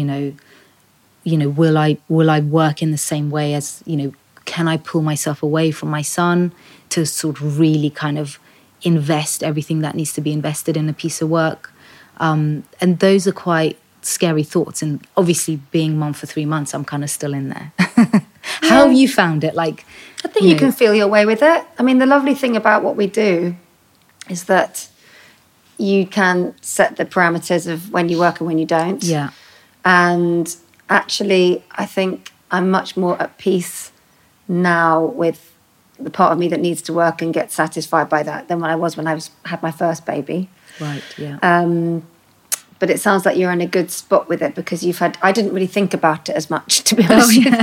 will I work in the same way as, can I pull myself away from my son to sort of really kind of invest everything that needs to be invested in a piece of work? And those are quite scary thoughts. And obviously being mum for 3 months, I'm kind of still in there. How have you found it? Like, I think you can feel your way with it. I mean, the lovely thing about what we do is that you can set the parameters of when you work and when you don't. Yeah. And actually, I think I'm much more at peace now with the part of me that needs to work and get satisfied by that than when I had my first baby. Right, yeah. But it sounds like you're in a good spot with it because I didn't really think about it as much, to be honest with you.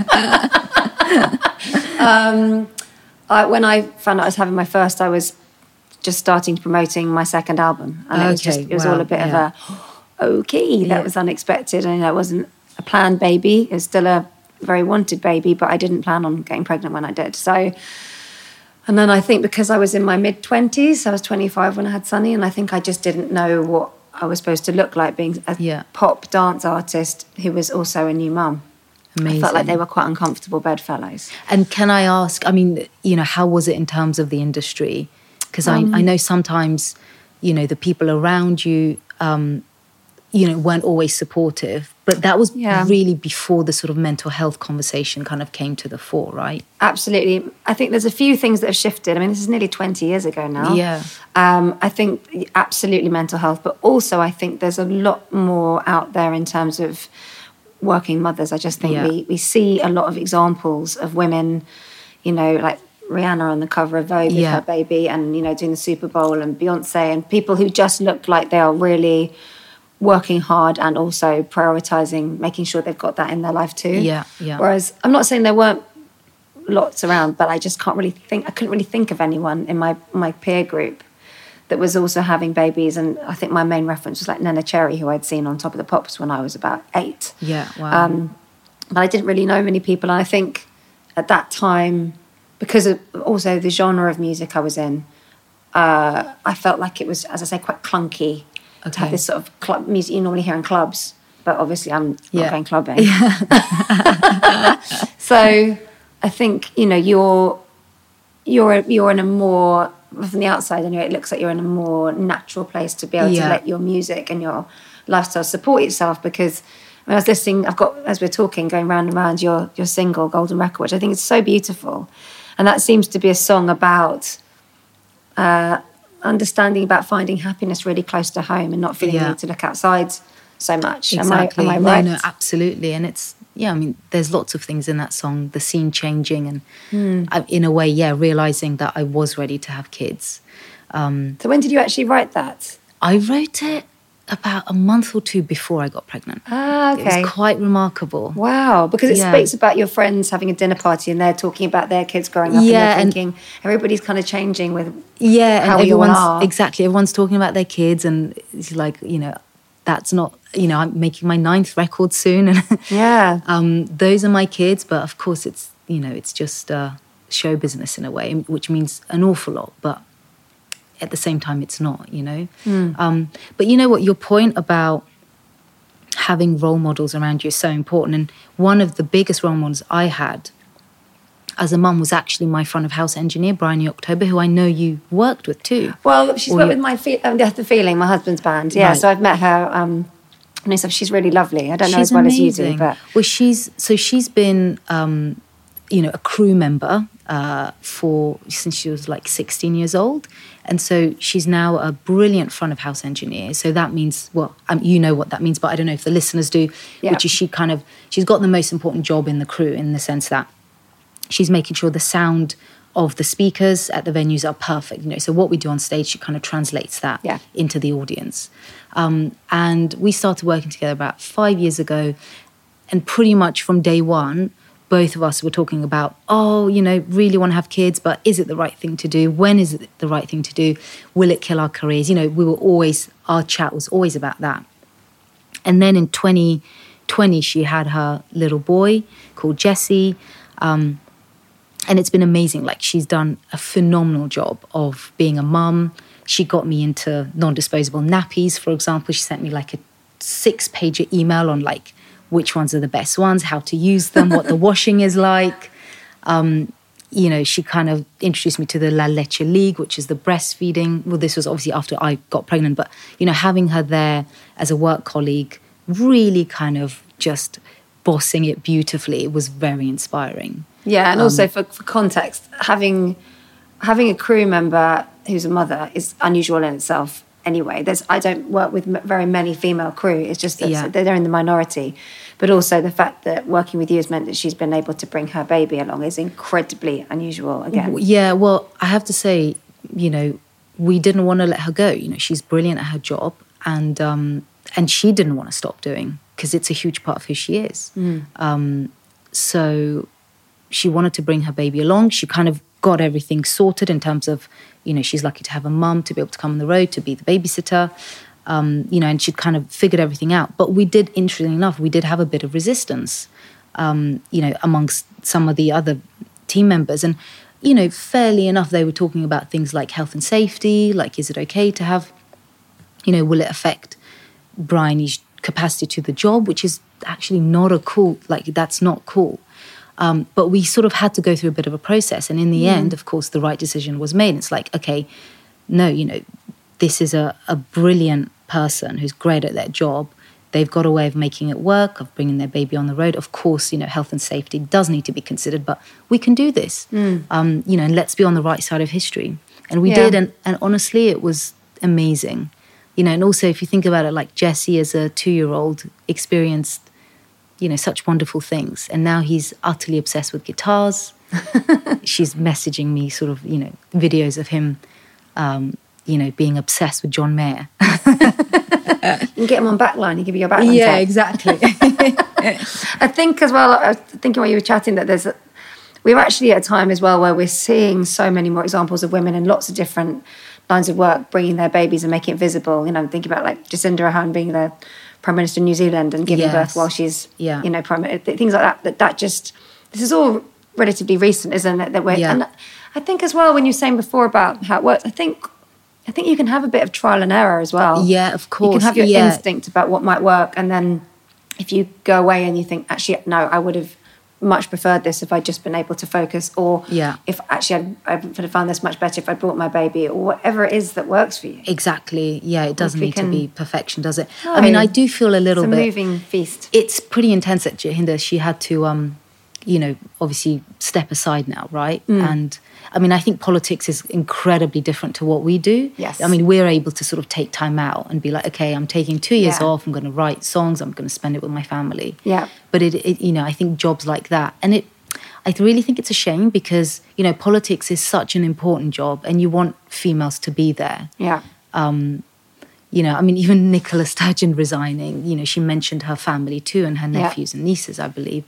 When I found out I was having my first, I was just promoting my second album. And it was all a bit of that was unexpected. And it wasn't a planned baby. It was still a very wanted baby, but I didn't plan on getting pregnant when I did. So, and then I think because I was in my mid-20s, I was 25 when I had Sonny, and I think I just didn't know what I was supposed to look like being a pop dance artist who was also a new mum. Amazing. I felt like they were quite uncomfortable bedfellows. And can I ask, I mean, how was it in terms of the industry? Because I know sometimes, the people around you, weren't always supportive, but that was really before the sort of mental health conversation kind of came to the fore, right? Absolutely. I think there's a few things that have shifted. I mean, this is nearly 20 years ago now. Yeah. I think absolutely mental health, but also I think there's a lot more out there in terms of working mothers. I just think we see a lot of examples of women, like Rihanna on the cover of Vogue with her baby and, doing the Super Bowl, and Beyonce, and people who just look like they are really working hard and also prioritising, making sure they've got that in their life too. Yeah. Whereas I'm not saying there weren't lots around, but I just couldn't really think of anyone in my peer group that was also having babies. And I think my main reference was like Nena Cherry, who I'd seen on Top of the Pops when I was about 8. Yeah, wow. But I didn't really know many people. And I think at that time, because of also the genre of music I was in, I felt like it was, as I say, quite clunky to have this sort of club music you normally hear in clubs. But obviously I'm not going clubbing. Yeah. So I think, you know, you're in a more, from the outside anyway, it looks like you're in a more natural place to be able to let your music and your lifestyle support itself. Because when I was listening, I've got, as we're talking, going round and round your single, Golden Record, which I think is so beautiful. And that seems to be a song about understanding about finding happiness really close to home and not feeling the need to look outside so much. Exactly. Am I right? No, absolutely. And it's, I mean, there's lots of things in that song, the scene changing and in a way, realising that I was ready to have kids. So when did you actually write that? I wrote it about a month or 2 before I got pregnant. Ah, okay. It was quite remarkable. Wow, because it speaks about your friends having a dinner party and they're talking about their kids growing up and they're thinking everybody's kind of changing with how we all are. Exactly, everyone's talking about their kids and it's like, you know, that's not, you know, I'm making my 9th record soon. And those are my kids, but of course it's, you know, it's just show business in a way, which means an awful lot, but at the same time it's not, you know. But you know what, your point about having role models around you is so important. And one of the biggest role models I had as a mum was actually my front of house engineer, Bryony October, who I know you worked with too. Well, she's worked with my The Feeling, my husband's band. Yeah, right. So I've met her. And so she's really lovely. I don't know as well as you do, but well, she's been you know, a crew member since she was like 16 years old. And so she's now a brilliant front of house engineer. So that means, well, you know what that means, but I don't know if the listeners do, which is she's got the most important job in the crew in the sense that she's making sure the sound of the speakers at the venues are perfect. You know, so what we do on stage, she kind of translates that into the audience. And we started working together about 5 years ago. And pretty much from day one, both of us were talking about, you know, really want to have kids, but is it the right thing to do? When is it the right thing to do? Will it kill our careers? You know, our chat was always about that. And then in 2020, she had her little boy called Jesse. And it's been amazing. Like, she's done a phenomenal job of being a mum. She got me into non-disposable nappies, for example. She sent me like a 6-page email on like which ones are the best ones, how to use them, what the washing is like. You know, she kind of introduced me to the La Leche League, which is the breastfeeding. Well, this was obviously after I got pregnant, but, you know, having her there as a work colleague, really kind of just bossing it beautifully, it was very inspiring. Yeah, and also for context, having a crew member who's a mother is unusual in itself. Anyway, I don't work with very many female crew. It's just that they're in the minority. But also the fact that working with you has meant that she's been able to bring her baby along is incredibly unusual again. Yeah, well, I have to say, you know, we didn't want to let her go. You know, she's brilliant at her job and she didn't want to stop doing because it's a huge part of who she is. So she wanted to bring her baby along. She kind of got everything sorted in terms of, you know, she's lucky to have a mum to be able to come on the road, to be the babysitter, you know, and she'd kind of figured everything out. But we did, interestingly enough, we did have a bit of resistance, you know, amongst some of the other team members. And, you know, fairly enough, they were talking about things like health and safety, like, is it okay to have, you know, will it affect Bryony's capacity to the job, which is actually not that's not cool. But we sort of had to go through a bit of a process. And in the end, of course, the right decision was made. It's like, okay, no, you know, this is a brilliant person who's great at their job. They've got a way of making it work, of bringing their baby on the road. Of course, you know, health and safety does need to be considered, but we can do this, you know, and let's be on the right side of history. And we did. And honestly, it was amazing. You know, and also if you think about it, like Jesse as a 2-year-old experienced, you know, such wonderful things. And now he's utterly obsessed with guitars. She's messaging me sort of, you know, videos of him, you know, being obsessed with John Mayer. You can get him on Backline. He give you your Backline Yeah, tape. exactly. I think as well, I was thinking while you were chatting that there's we're actually at a time as well where we're seeing so many more examples of women in lots of different lines of work bringing their babies and making it visible. You know, I'm thinking about like Jacinda Ardern being the Prime Minister of New Zealand and giving birth while she's, you know, things like that. That just, this is all relatively recent, isn't it? That we're, and I think as well, when you were saying before about how it works, I think you can have a bit of trial and error as well. Yeah, of course. You can have your instinct about what might work, and then if you go away and you think, actually, no, I would have much preferred this if I'd just been able to focus, or if actually I would have found this much better if I brought my baby, or whatever it is that works for you. Exactly. Yeah, it doesn't need to be perfection, does it? No, I mean, I do feel a little bit... It's a moving feast. It's pretty intense at Jacinda. She had to, you know, obviously step aside now, right? And I mean, I think politics is incredibly different to what we do. Yes. I mean, we're able to sort of take time out and be like, okay, I'm taking 2 years off. I'm going to write songs. I'm going to spend it with my family. Yeah. But it, you know, I think jobs like that, and I really think it's a shame because, you know, politics is such an important job, and you want females to be there. Yeah. You know, I mean, even Nicola Sturgeon resigning, you know, she mentioned her family too, and her nephews and nieces, I believe.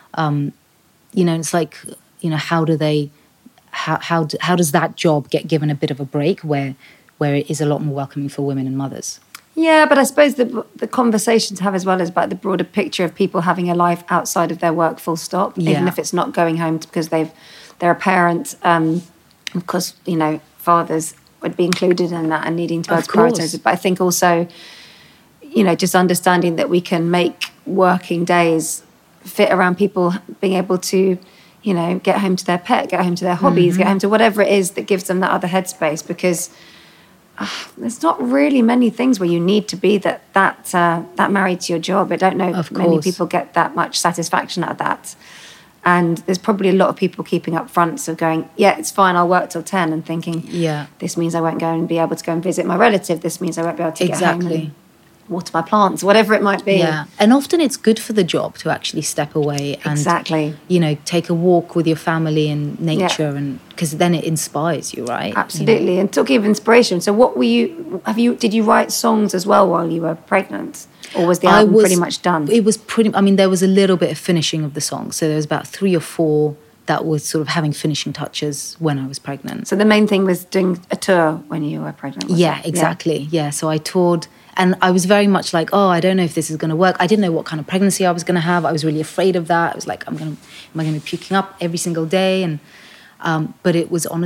You know, it's like, you know, how do they... How does that job get given a bit of a break where it is a lot more welcoming for women and mothers? Yeah, but I suppose the conversation to have as well is about the broader picture of people having a life outside of their work, full stop, even if it's not going home because they're a parent. Of course, you know, fathers would be included in that and needing to be able to prioritise it. But I think also, you know, just understanding that we can make working days fit around people being able to, you know, get home to their pet, get home to their hobbies, get home to whatever it is that gives them that other headspace, because there's not really many things where you need to be that married to your job. I don't know if many people get that much satisfaction out of that. And there's probably a lot of people keeping up fronts of going, yeah, it's fine, I'll work till 10, and thinking, this means I won't go and be able to go and visit my relative. This means I won't be able to get home and water my plants, whatever it might be. Yeah, and often it's good for the job to actually step away and, you know, take a walk with your family and nature, and because then it inspires you, right? Absolutely. You know? And talking of inspiration, so what were you? Did you write songs as well while you were pregnant, or was the album pretty much done? It was pretty. I mean, there was a little bit of finishing of the songs, so there was about 3 or 4 that was sort of having finishing touches when I was pregnant. So the main thing was doing a tour when you were pregnant. Yeah, exactly. Yeah, so I toured. And I was very much like, oh, I don't know if this is going to work. I didn't know what kind of pregnancy I was going to have. I was really afraid of that. I was like, am I going to be puking up every single day? And but it was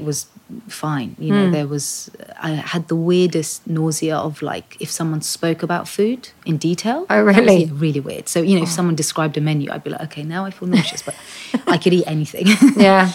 fine. You know, I had the weirdest nausea of like if someone spoke about food in detail. Oh, really? Yeah, really weird. So, you know, if someone described a menu, I'd be like, okay, now I feel nauseous, but I could eat anything. Yeah.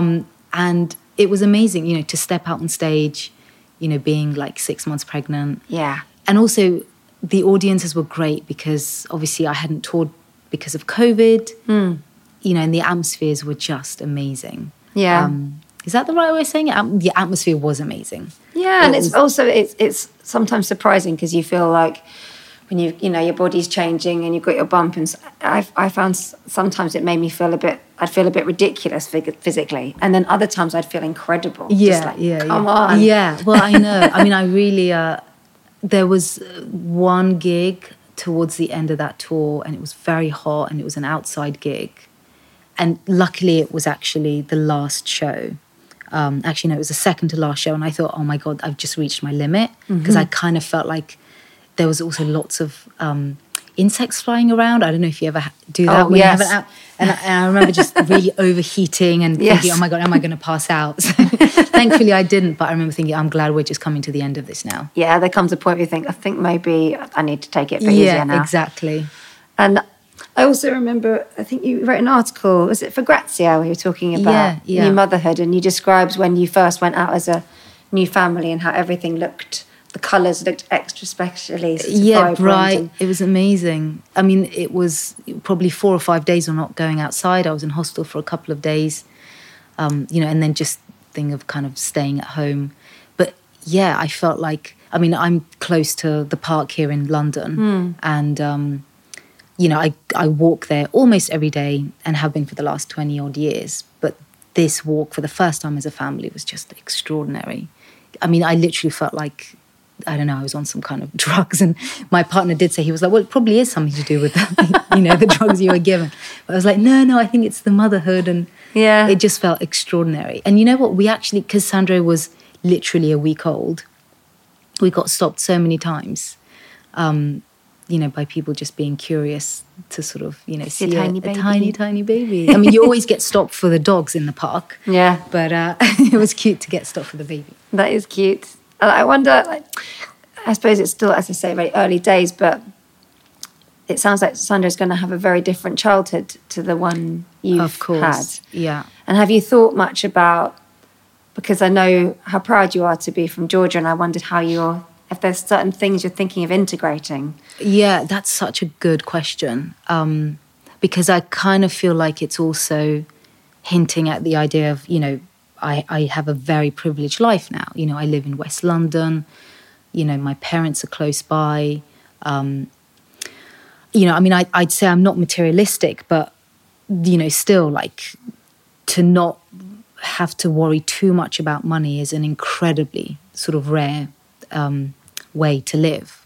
And it was amazing, you know, to step out on stage, you know, being like 6 months pregnant. Yeah. And also, the audiences were great because obviously I hadn't toured because of COVID, you know, and the atmospheres were just amazing. Yeah. Is that the right way of saying it? The atmosphere was amazing. Yeah, and it's sometimes surprising because you feel like when you know, your body's changing and you've got your bump, and I found sometimes it made me feel I'd feel a bit ridiculous physically, and then other times I'd feel incredible. Yeah, just like, come on. Yeah, well, I know. I mean, I really... there was one gig towards the end of that tour, and it was very hot, and it was an outside gig. And luckily, it was actually the last show. Actually, no, it was the second to last show. And I thought, oh my God, I've just reached my limit. Because I kind of felt like there was also lots of insects flying around. I don't know if you ever do that when you have an and I remember just really overheating and thinking, oh my God, am I going to pass out? So, thankfully I didn't, but I remember thinking, I'm glad we're just coming to the end of this now. Yeah, there comes a point where you think, I think maybe I need to take it a bit easier now. Yeah, exactly. And I also remember, I think you wrote an article, was it for Grazia, where you were talking about new motherhood, and you described when you first went out as a new family and how everything looked, the colours looked extra specially bright. It was amazing. I mean, it was probably 4 or 5 days of not going outside. I was in hostel for a couple of days, you know, and then just thing of kind of staying at home. But yeah, I felt like, I mean, I'm close to the park here in London, and you know, I walk there almost every day and have been for the last 20 odd years. But this walk for the first time as a family was just extraordinary. I mean, I literally felt like I don't know, I was on some kind of drugs. And my partner did say, he was like, well, it probably is something to do with the, the drugs you were given. But I was like, no, I think it's the motherhood. And it just felt extraordinary. And you know what? We actually, because Sandro was literally a week old, we got stopped so many times, by people just being curious to sort of, see a tiny baby. I mean, you always get stopped for the dogs in the park. Yeah. But it was cute to get stopped for the baby. That is cute. I wonder, I suppose it's still, as I say, very early days, but it sounds like Sandro's going to have a very different childhood to the one you've of course. had. Yeah. And have you thought much about, because I know how proud you are to be from Georgia, and I wondered if there's certain things you're thinking of integrating? Yeah, that's such a good question. Because I kind of feel like it's also hinting at the idea of, I have a very privileged life now. I live in West London. My parents are close by. I'd say I'm not materialistic, but, still, like, to not have to worry too much about money is an incredibly sort of rare way to live.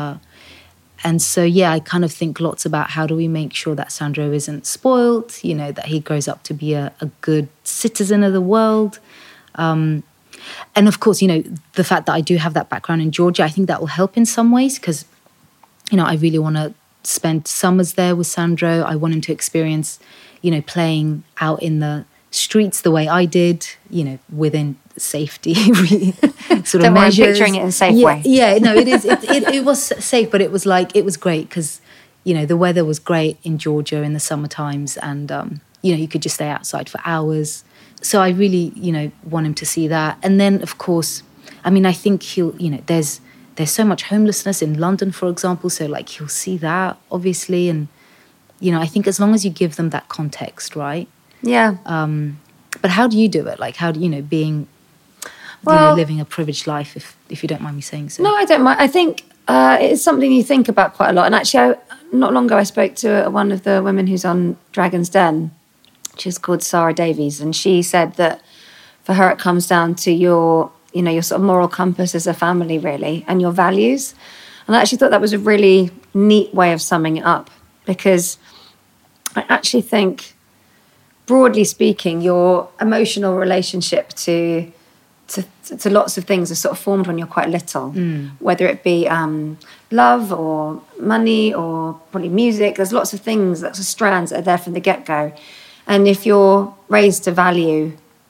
And so, I kind of think lots about how do we make sure that Sandro isn't spoiled, that he grows up to be a good citizen of the world. And of course, the fact that I do have that background in Georgia, I think that will help in some ways because, I really want to spend summers there with Sandro. I want him to experience, playing out in the streets the way I did, within safety sort of measures. I'm picturing it in a safe way. Yeah, no, it is. It was safe, but it was great because, the weather was great in Georgia in the summer times and, you could just stay outside for hours. So I really, want him to see that. And then, of course, I think he'll, there's so much homelessness in London, for example, so, he'll see that, obviously. And, I think as long as you give them that context, right? Yeah. But how do you do it? How do being, living a privileged life, if you don't mind me saying so? No, I don't mind. I think it's something you think about quite a lot. And actually, not long ago, I spoke to one of the women who's on Dragon's Den. She's called Sarah Davies. And she said that for her, it comes down to your sort of moral compass as a family, really, and your values. And I actually thought that was a really neat way of summing it up because I actually think, broadly speaking, your emotional relationship to lots of things are sort of formed when you're quite little, whether it be love or money or probably music. There's lots of things, lots of strands that are there from the get-go. And if you're raised to value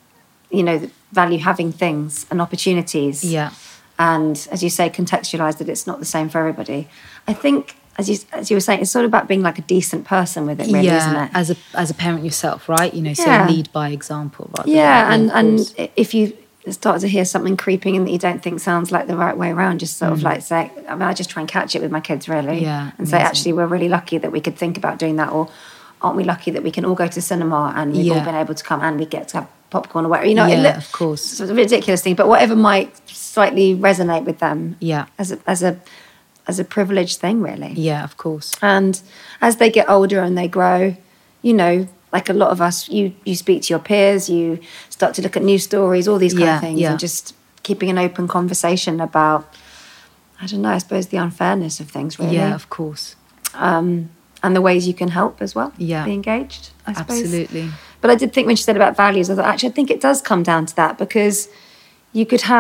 having things and opportunities, and as you say, contextualise that it's not the same for everybody, I think, as you were saying, it's sort of about being like a decent person with it, really, isn't it? As a parent yourself, right? So lead by example. And if you start to hear something creeping in that you don't think sounds like the right way around, just sort of say, I just try and catch it with my kids, really. Yeah, and say, actually, we're really lucky that we could think about doing that, or aren't we lucky that we can all go to the cinema and we've all been able to come and we get to have popcorn or whatever, of course. It's a ridiculous thing, but whatever might slightly resonate with them as a privileged thing, really. Yeah, of course. And as they get older and they grow, like a lot of us, you speak to your peers, you start to look at news stories, all these kind of things, and just keeping an open conversation about, I don't know, I suppose the unfairness of things, really. Yeah, of course. And the ways you can help as well, be engaged, I suppose. Absolutely. But I did think when she said about values, I thought, actually, I think it does come down to that because I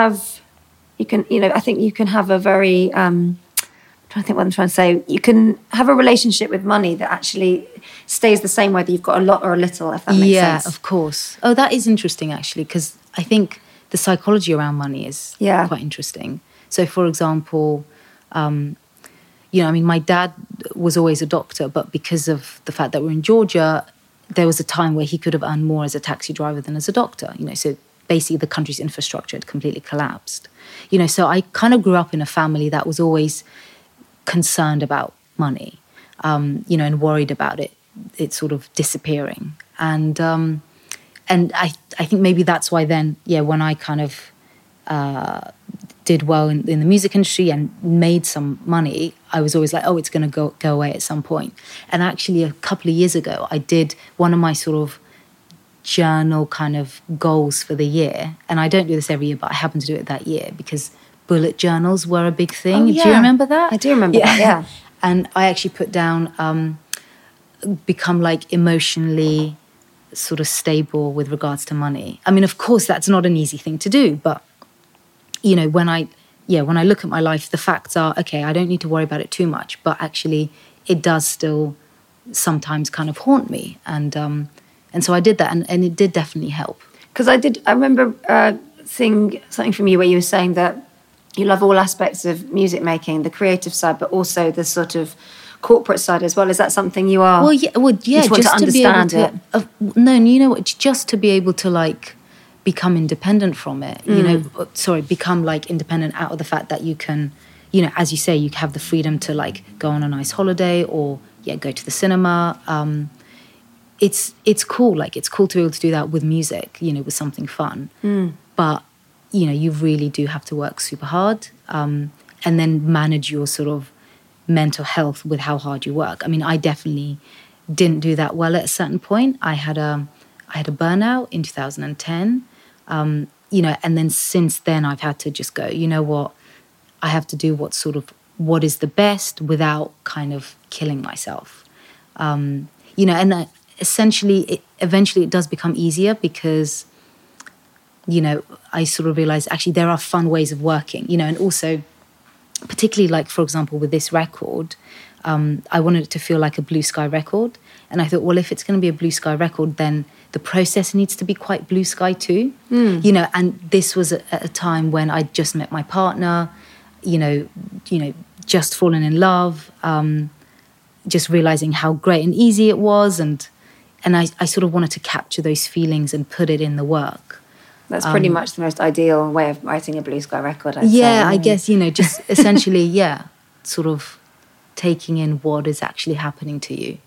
think you can have a very, I'm trying to think what I'm trying to say. You can have a relationship with money that actually stays the same whether you've got a lot or a little, if that makes sense. Yeah, of course. Oh, that is interesting, actually, because I think the psychology around money is quite interesting. So, for example, my dad was always a doctor, but because of the fact that we're in Georgia, there was a time where he could have earned more as a taxi driver than as a doctor, so basically the country's infrastructure had completely collapsed. So I kind of grew up in a family that was always concerned about money, and worried about it sort of disappearing. And I think maybe that's why then, when I kind of did well in the music industry and made some money, I was always like, oh, it's going to go away at some point. And actually a couple of years ago, I did one of my sort of journal kind of goals for the year. And I don't do this every year, but I happened to do it that year because bullet journals were a big thing. Oh, yeah. Do you remember that? I do remember that, yeah. And I actually put down become like emotionally sort of stable with regards to money. I mean, of course, that's not an easy thing to do, but, you know, when I look at my life, the facts are, okay, I don't need to worry about it too much, but actually it does still sometimes kind of haunt me. And so I did that, and it did definitely help. Because I remember seeing something from you where you were saying that you love all aspects of music making, the creative side, but also the sort of corporate side as well. Is that something you are? Well, yeah, just to be able to. No, you know what? Just to be able to like become independent from it. You know, become like independent out of the fact that you can, you know, as you say, you have the freedom to like go on a nice holiday or go to the cinema. It's cool. Like it's cool to be able to do that with music. You know, with something fun. But you know, you really do have to work super hard, and then manage your sort of mental health with how hard you work. I mean, I definitely didn't do that well at a certain point. I had a burnout in 2010, you know, and then since then I've had to just go, you know what, I have to do what is the best without kind of killing myself. You know, and eventually it does become easier because, you know, I sort of realized actually there are fun ways of working, you know, and also particularly like, for example, with this record, I wanted it to feel like a Blue Sky record. And I thought, well, if it's going to be a Blue Sky record, then the process needs to be quite blue sky too. You know, and this was at a time when I'd just met my partner, you know, just fallen in love, just realizing how great and easy it was. And I sort of wanted to capture those feelings and put it in the work. That's pretty much the most ideal way of writing a Blue Sky record, I'd say. Yeah, I guess, you know, just essentially, sort of taking in what is actually happening to you.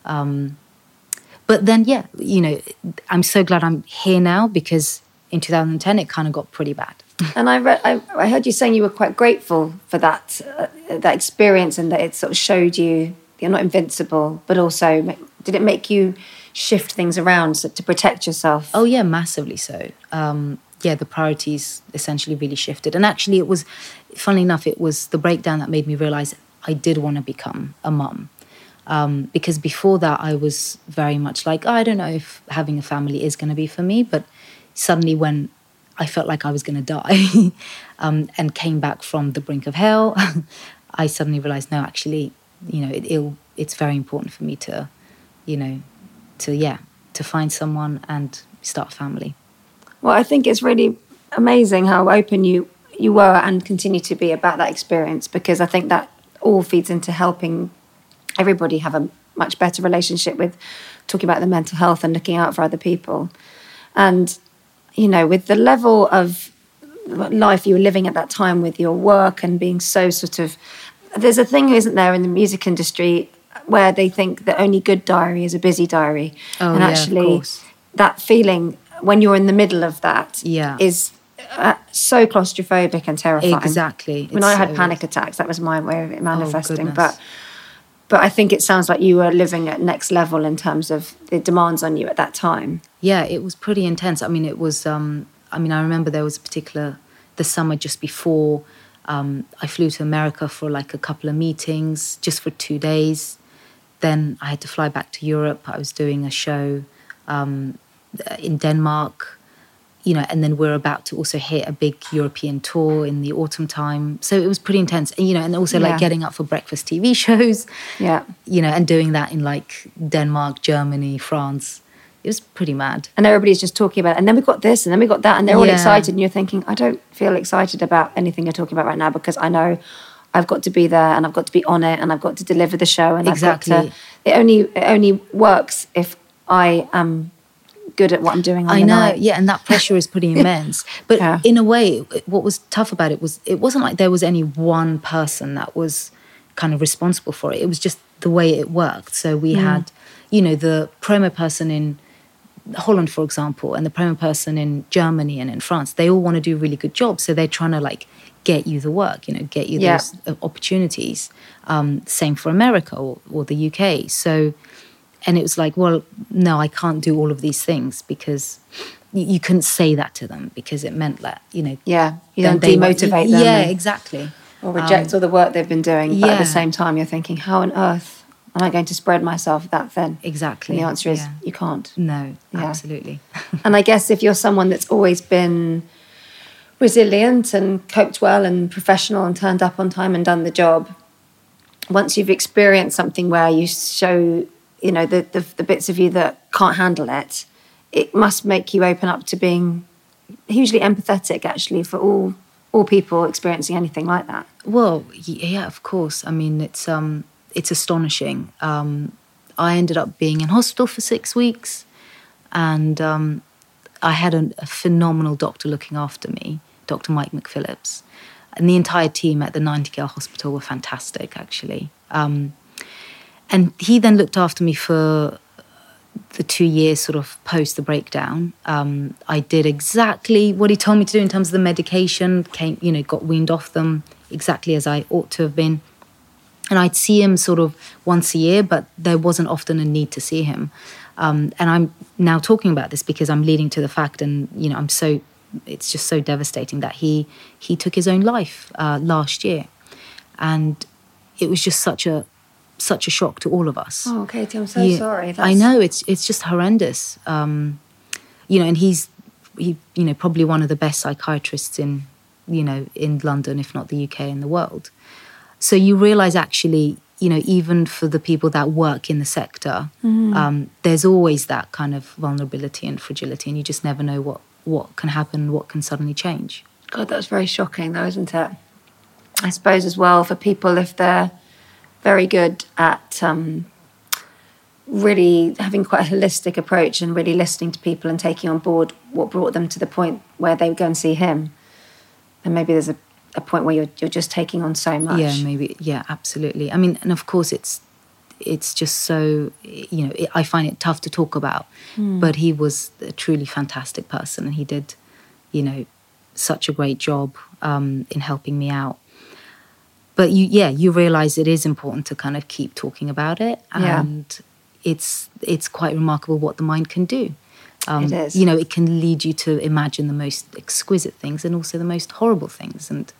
But then, you know, I'm so glad I'm here now because in 2010 it kind of got pretty bad. And I heard you saying you were quite grateful for that experience and that it sort of showed you you're not invincible, but also did it make you shift things around to protect yourself? Oh yeah, massively so. The priorities essentially really shifted. And actually it was, funnily enough, it was the breakdown that made me realise I did want to become a mum. Because before that I was very much like, I don't know if having a family is going to be for me. But suddenly when I felt like I was going to die and came back from the brink of hell, I suddenly realised, no, actually, you know, it's very important for me to, you know, to find someone and start a family. Well, I think it's really amazing how open you were and continue to be about that experience, because I think that all feeds into helping everybody have a much better relationship with talking about their mental health and looking out for other people. And, you know, with the level of life you were living at that time with your work and being so sort of... There's a thing, isn't there, in the music industry where they think the only good diary is a busy diary. Oh, and actually, that feeling when you're in the middle of that is so claustrophobic and terrifying. Exactly. When I had panic attacks, that was my way of it manifesting. But I think it sounds like you were living at next level in terms of the demands on you at that time. Yeah, it was pretty intense. I mean, it was, I remember there was the summer just before, I flew to America for like a couple of meetings just for 2 days. Then I had to fly back to Europe. I was doing a show in Denmark, you know, and then we're about to also hit a big European tour in the autumn time. So it was pretty intense. And, you know, and also like getting up for breakfast TV shows, you know, and doing that in like Denmark, Germany, France. It was pretty mad. And everybody's just talking about it. And then we got this and then we got that. And they're all excited. And you're thinking, I don't feel excited about anything you're talking about right now because I know I've got to be there and I've got to be on it and I've got to deliver the show. And exactly. I've got to, it only works if I am good at what I'm doing on the night. Yeah, and that pressure is pretty immense. But in a way, what was tough about it was it wasn't like there was any one person that was kind of responsible for it. It was just the way it worked. So we had, you know, the promo person in Holland, for example, and the promo person in Germany and in France, they all want to do really good jobs. So they're trying to like get you the work, you know, get you those opportunities. Same for America or the UK. So, and it was like, well, no, I can't do all of these things because, you couldn't say that to them because it meant that, you know... Yeah, you don't demotivate them. Yeah, exactly. Or reject all the work they've been doing. But at the same time, you're thinking, how on earth am I going to spread myself that thin? Exactly. And the answer is, you can't. No, absolutely. And I guess if you're someone that's always been resilient and coped well and professional and turned up on time and done the job, once you've experienced something where you show, you know, the bits of you that can't handle it, it must make you open up to being hugely empathetic, actually, for all people experiencing anything like that. Well, yeah, of course. I mean, it's astonishing. I ended up being in hospital for 6 weeks, and I had a phenomenal doctor looking after me, Dr. Mike McPhillips. And the entire team at the Nightingale Hospital were fantastic, actually. And he then looked after me for the 2 years sort of post the breakdown. I did exactly what he told me to do in terms of the medication, got weaned off them exactly as I ought to have been. And I'd see him sort of once a year, but there wasn't often a need to see him. And I'm now talking about this because I'm leading to the fact, and, you know, it's just so devastating that he took his own life last year. And it was just such a shock to all of us. Oh, Katie, I'm so sorry. I know, it's just horrendous. And he probably one of the best psychiatrists in London, if not the UK and the world. So you realise actually, you know, even for the people that work in the sector, there's always that kind of vulnerability and fragility, and you just never know what can happen, what can suddenly change. God, that's very shocking though, isn't it? I suppose as well for people, if they're very good at really having quite a holistic approach and really listening to people and taking on board what brought them to the point where they would go and see him, and maybe there's a point where you're just taking on so much. Yeah, maybe. Yeah, absolutely. I mean, and of course it's just so, you know, I find it tough to talk about, but he was a truly fantastic person, and he did, you know, such a great job in helping me out. But you realise it is important to kind of keep talking about it, and it's quite remarkable what the mind can do. It is. You know, it can lead you to imagine the most exquisite things and also the most horrible things. And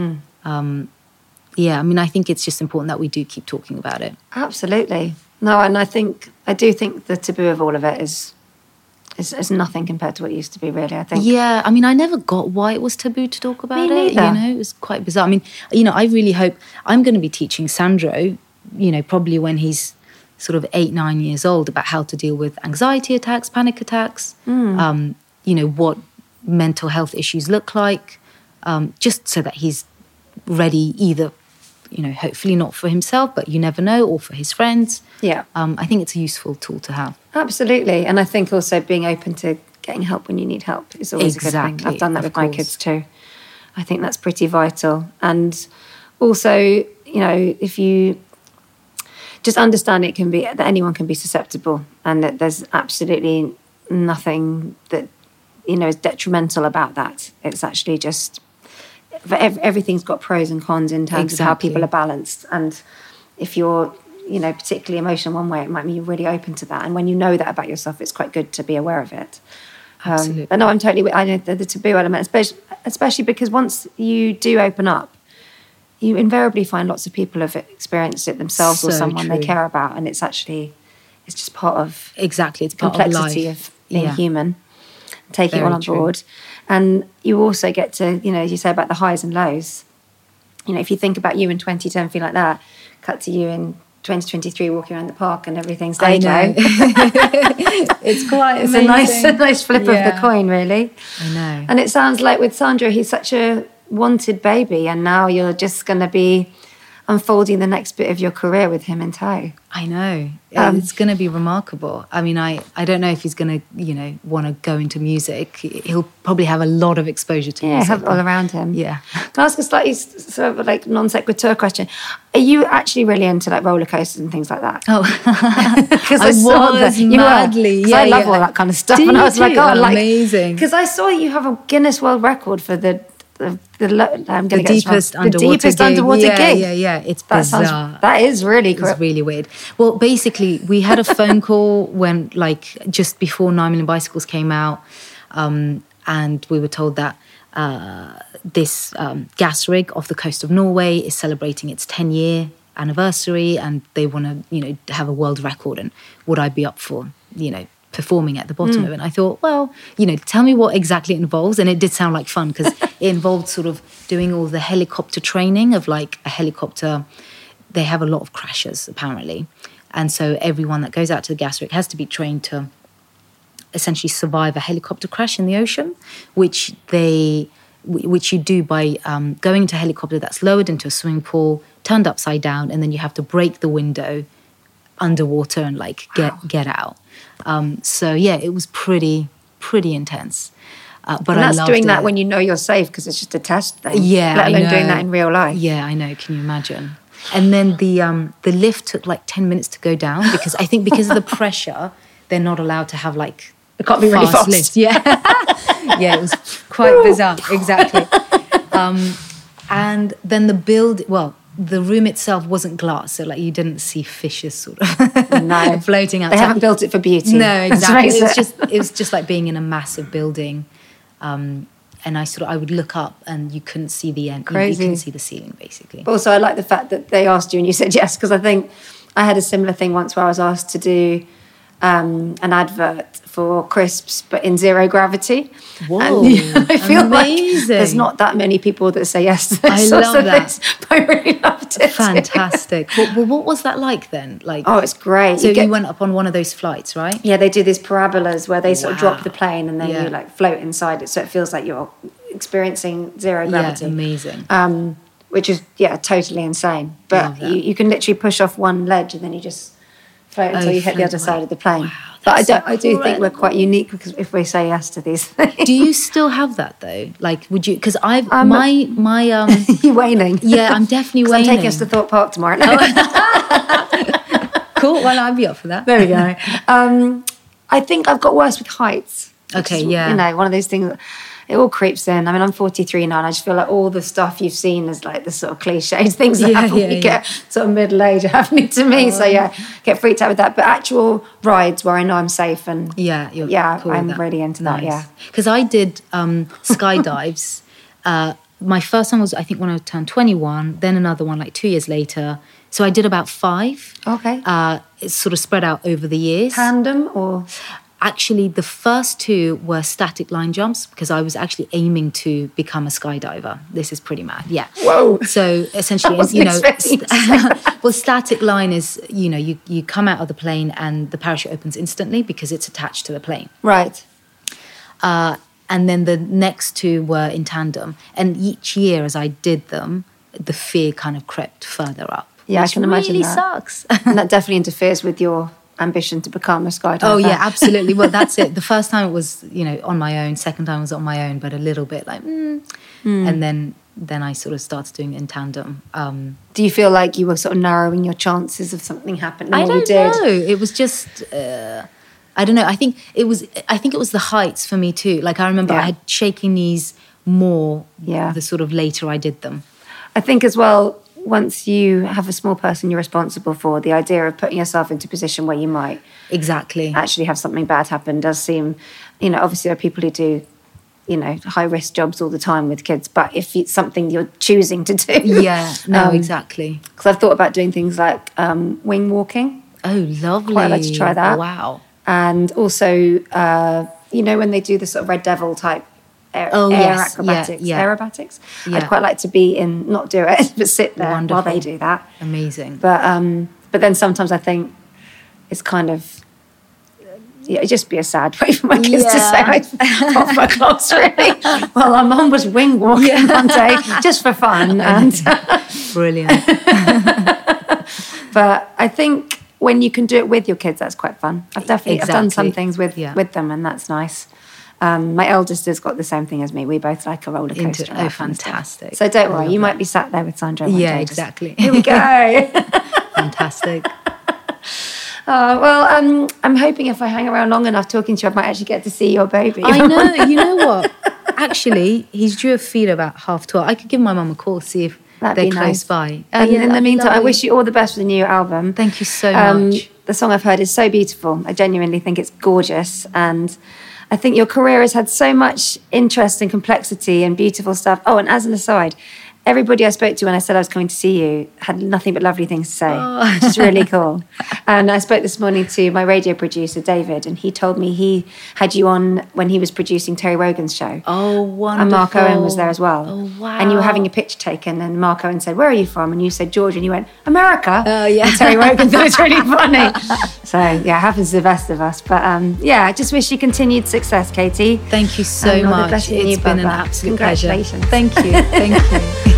I mean, I think it's just important that we do keep talking about it. Absolutely. No, and I do think the taboo of all of it is nothing compared to what it used to be, really, I think. Yeah, I mean, I never got why it was taboo to talk about Me it. neither. You know, it was quite bizarre. I mean, you know, I really hope I'm going to be teaching Sandro, you know, probably when he's sort of 8-9 years old, about how to deal with anxiety attacks, panic attacks, you know, what mental health issues look like, just so that he's ready either, you know, hopefully not for himself, but you never know, or for his friends. Yeah. I think it's a useful tool to have. Absolutely. And I think also being open to getting help when you need help is always a good thing. I've done that with my kids too. I think that's pretty vital. And also, you know, if you just understand that anyone can be susceptible, and that there's absolutely nothing that, you know, is detrimental about that. It's actually just, everything's got pros and cons in terms of how people are balanced. And if you're, you know, particularly emotional one way, it might mean you're really open to that. And when you know that about yourself, it's quite good to be aware of it. Absolutely. But no, I know the taboo element, especially because once you do open up, you invariably find lots of people have experienced it themselves, or someone they care about, and it's just part of it's part complexity of life. of being human, taking it all on board. And you also get to, you know, as you say about the highs and lows, you know, if you think about you in 2010 feeling like that, cut to you in 2023 walking around the park and everything's day-to-day. It's quite amazing. a nice flip of the coin, really. I know. And it sounds like with Sandro, he's such a wanted baby, and now you're just going to be unfolding the next bit of your career with him in tow. I know. It's going to be remarkable. I mean, I don't know if he's going to, you know, want to go into music. He'll probably have a lot of exposure to music. Yeah, have it all around him. Yeah. Can I ask a slightly sort of like non sequitur question? Are you actually really into like roller coasters and things like that? Oh, because I was madly. Yeah, I love all that kind of stuff. And I was like, oh, amazing. Because I saw you have a Guinness World Record for the deepest underwater gig. Yeah. It's bizarre. That is really cool. It's really weird. Well, basically, we had a phone call when, like, just before 9 Million Bicycles came out. And we were told that this gas rig off the coast of Norway is celebrating its 10-year anniversary, and they want to, have a world record. And would I be up for, performing at the bottom of it? And I thought, well, tell me what exactly it involves. And it did sound like fun, because it involved sort of doing all the helicopter training of like a helicopter. They have a lot of crashes, apparently. And so everyone that goes out to the gas rig has to be trained to essentially survive a helicopter crash in the ocean, which you do by going into a helicopter that's lowered into a swimming pool, turned upside down, and then you have to break the window underwater and get out. So yeah, it was pretty intense. But and that's I loved doing that it. when you know you're safe, because it's just a test thing. Yeah, let alone I know. doing that in real life. Yeah, I know. Can you imagine? And then the lift took like 10 minutes to go down, because I think because of the pressure, they're not allowed to have like it can't be really fast. Lifts. Yeah, yeah, it was quite bizarre. Exactly. And then the room itself wasn't glass, so like you didn't see fishes sort of floating outside. They haven't built it for beauty. No, exactly. It was just like being in a massive building. And I would look up and you couldn't see the end. You couldn't see the ceiling, basically. But also, I like the fact that they asked you and you said yes, because I think I had a similar thing once where I was asked to do an advert for crisps, but in zero gravity. Whoa, and, I feel amazing. like there's not that many people that say yes to this I love that. things, but I really loved it. Fantastic. Well, what was that like then? Oh, it's great. So you went up on one of those flights, right? Yeah, they do these parabolas where they sort of drop the plane and then you like float inside it, so it feels like you're experiencing zero gravity. Yeah, amazing. Which is totally insane. But you can literally push off one ledge and then you just float until you hit the other side of the plane. Wow, but I do think we're quite unique, because if we say yes to these things. Do you still have that though? Like, would you? Because I've you waning? Yeah, I'm definitely waning. I'm taking us to Thorpe Park tomorrow. No. Cool. Well, I'd be up for that. There we go. I think I've got worse with heights. Okay, is, yeah. One of those things. It all creeps in. I mean, I'm 43 now, and I just feel like all the stuff you've seen is like the sort of cliches, things that happen when you get sort of middle age are happening to me. So get freaked out with that. But actual rides where I know I'm safe and cool I'm really into that. Yeah, because I did skydives. My first one was, I think, when I turned 21. Then another one like 2 years later. So I did about 5. Okay. It's sort of spread out over the years. Tandem or? Actually, the first 2 were static line jumps, because I was actually aiming to become a skydiver. This is pretty mad, yeah. Whoa! So essentially, well, static line is you come out of the plane and the parachute opens instantly because it's attached to the plane. Right. And then the next 2 were in tandem, and each year as I did them, the fear kind of crept further up. Yeah, I can imagine really that. Sucks. And that definitely interferes with your ambition to become a skydiver. Oh yeah, absolutely. Well, that's it. The first time it was, on my own. Second time was on my own, but a little bit like, And then I sort of started doing it in tandem. Do you feel like you were sort of narrowing your chances of something happening? I don't know. It was just, I don't know. I think it was the heights for me too. Like I remember I had shaky knees more the sort of later I did them. I think as well, once you have a small person you're responsible for, the idea of putting yourself into a position where you might actually have something bad happen does seem, obviously there are people who do, high-risk jobs all the time with kids, but if it's something you're choosing to do. Yeah, no, exactly. Because I've thought about doing things like wing walking. Oh, lovely. Quite like to try that. Wow. And also, when they do the sort of Red Devil type air acrobatics, aerobatics. Yeah. I'd quite like to be in, not do it, but sit there while they do that. Amazing. But then sometimes I think it's kind of, it'd just be a sad way for my kids to say I got my class really. Well, our mum was wing walking one day just for fun. And Brilliant. But I think when you can do it with your kids, that's quite fun. I've done some things with them, and that's nice. My eldest has got the same thing as me. We both like a roller coaster. Oh, fantastic. So don't worry, you might be sat there with Sandra one day. Exactly. Here we go. Fantastic. Well, I'm hoping if I hang around long enough talking to you, I might actually get to see your baby. I know. You know what? Actually, he's due a feed about 12:30. I could give my mum a call, see if they're close by. And in the meantime, I wish you all the best with the new album. Thank you so much. The song I've heard is so beautiful. I genuinely think it's gorgeous. And I think your career has had so much interest and complexity and beautiful stuff. Oh, and as an aside, everybody I spoke to when I said I was coming to see you had nothing but lovely things to say, which is really cool. And I spoke this morning to my radio producer, David, and he told me he had you on when he was producing Terry Wogan's show. Oh, wonderful. And Mark Owen was there as well. Oh, wow. And you were having a picture taken, and Mark Owen said, "Where are you from?" And you said, "Georgia." And you went, "America." Oh, yeah. And Terry Wogan thought it was really funny. So, yeah, it happens to the best of us. But, I just wish you continued success, Katie. Thank you so much. It's been an absolute pleasure. Congratulations. Thank you. Thank you.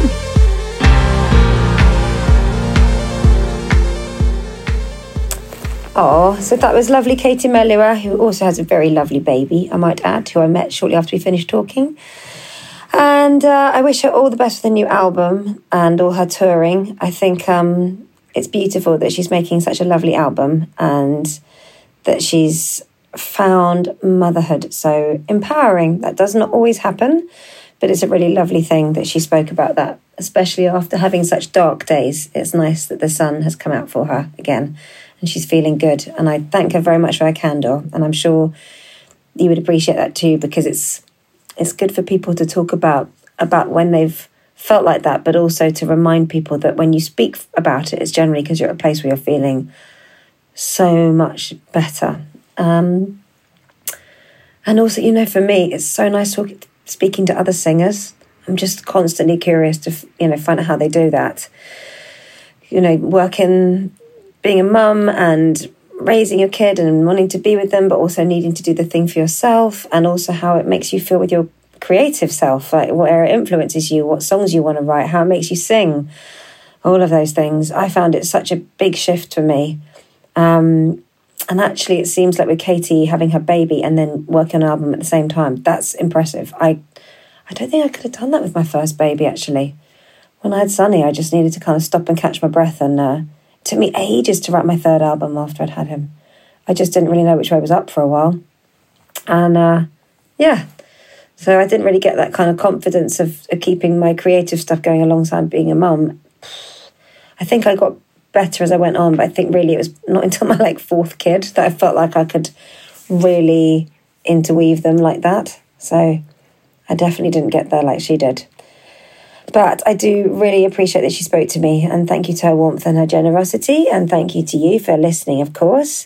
Oh, so that was lovely Katie Melua, who also has a very lovely baby, I might add, who I met shortly after we finished talking. And I wish her all the best with the new album and all her touring. I think it's beautiful that she's making such a lovely album and that she's found motherhood so empowering. That doesn't always happen, but it's a really lovely thing that she spoke about that, especially after having such dark days. It's nice that the sun has come out for her again and she's feeling good. And I thank her very much for her candor. And I'm sure you would appreciate that too, because it's good for people to talk about when they've felt like that, but also to remind people that when you speak about it, it's generally because you're at a place where you're feeling so much better. And also, for me, it's so nice speaking to other singers. I'm just constantly curious to, find out how they do that. Working, being a mum and raising your kid and wanting to be with them, but also needing to do the thing for yourself, and also how it makes you feel with your creative self, like where it influences you, what songs you want to write, how it makes you sing, all of those things. I found it such a big shift for me. And actually, it seems like with Katie having her baby and then working on an album at the same time, that's impressive. I don't think I could have done that with my first baby, actually. When I had Sonny, I just needed to kind of stop and catch my breath, and it took me ages to write my third album after I'd had him. I just didn't really know which way was up for a while. And so I didn't really get that kind of confidence of keeping my creative stuff going alongside being a mum. I think I got better as I went on, but I think really it was not until my fourth kid that I felt like I could really interweave them like that. So I definitely didn't get there like she did. But I do really appreciate that she spoke to me, and thank you to her warmth and her generosity, and thank you to you for listening, of course.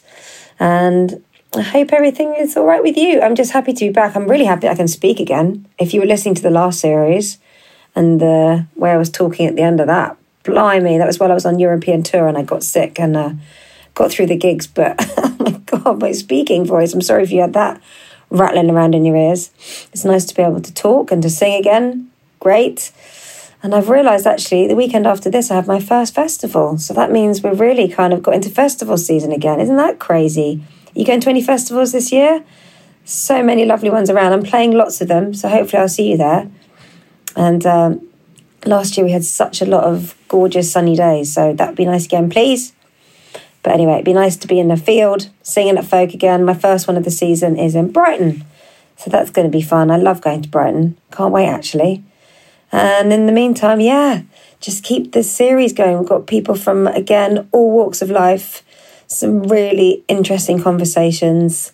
And I hope everything is all right with you. I'm just happy to be back. I'm really happy I can speak again. If you were listening to the last series and where I was talking at the end of that, blimey, that was while I was on European tour and I got sick and got through the gigs. But oh my God, my speaking voice, I'm sorry if you had that rattling around in your ears. It's nice to be able to talk and to sing again. Great. And I've realised actually the weekend after this I have my first festival. So that means we've really kind of got into festival season again. Isn't that crazy? Are you going to any festivals this year? So many lovely ones around. I'm playing lots of them, so hopefully I'll see you there. And last year we had such a lot of gorgeous sunny days, so that'd be nice again, please. But anyway, it'd be nice to be in the field, singing at folk again. My first one of the season is in Brighton, so that's going to be fun. I love going to Brighton. Can't wait, actually. And in the meantime, just keep this series going. We've got people from, again, all walks of life, some really interesting conversations.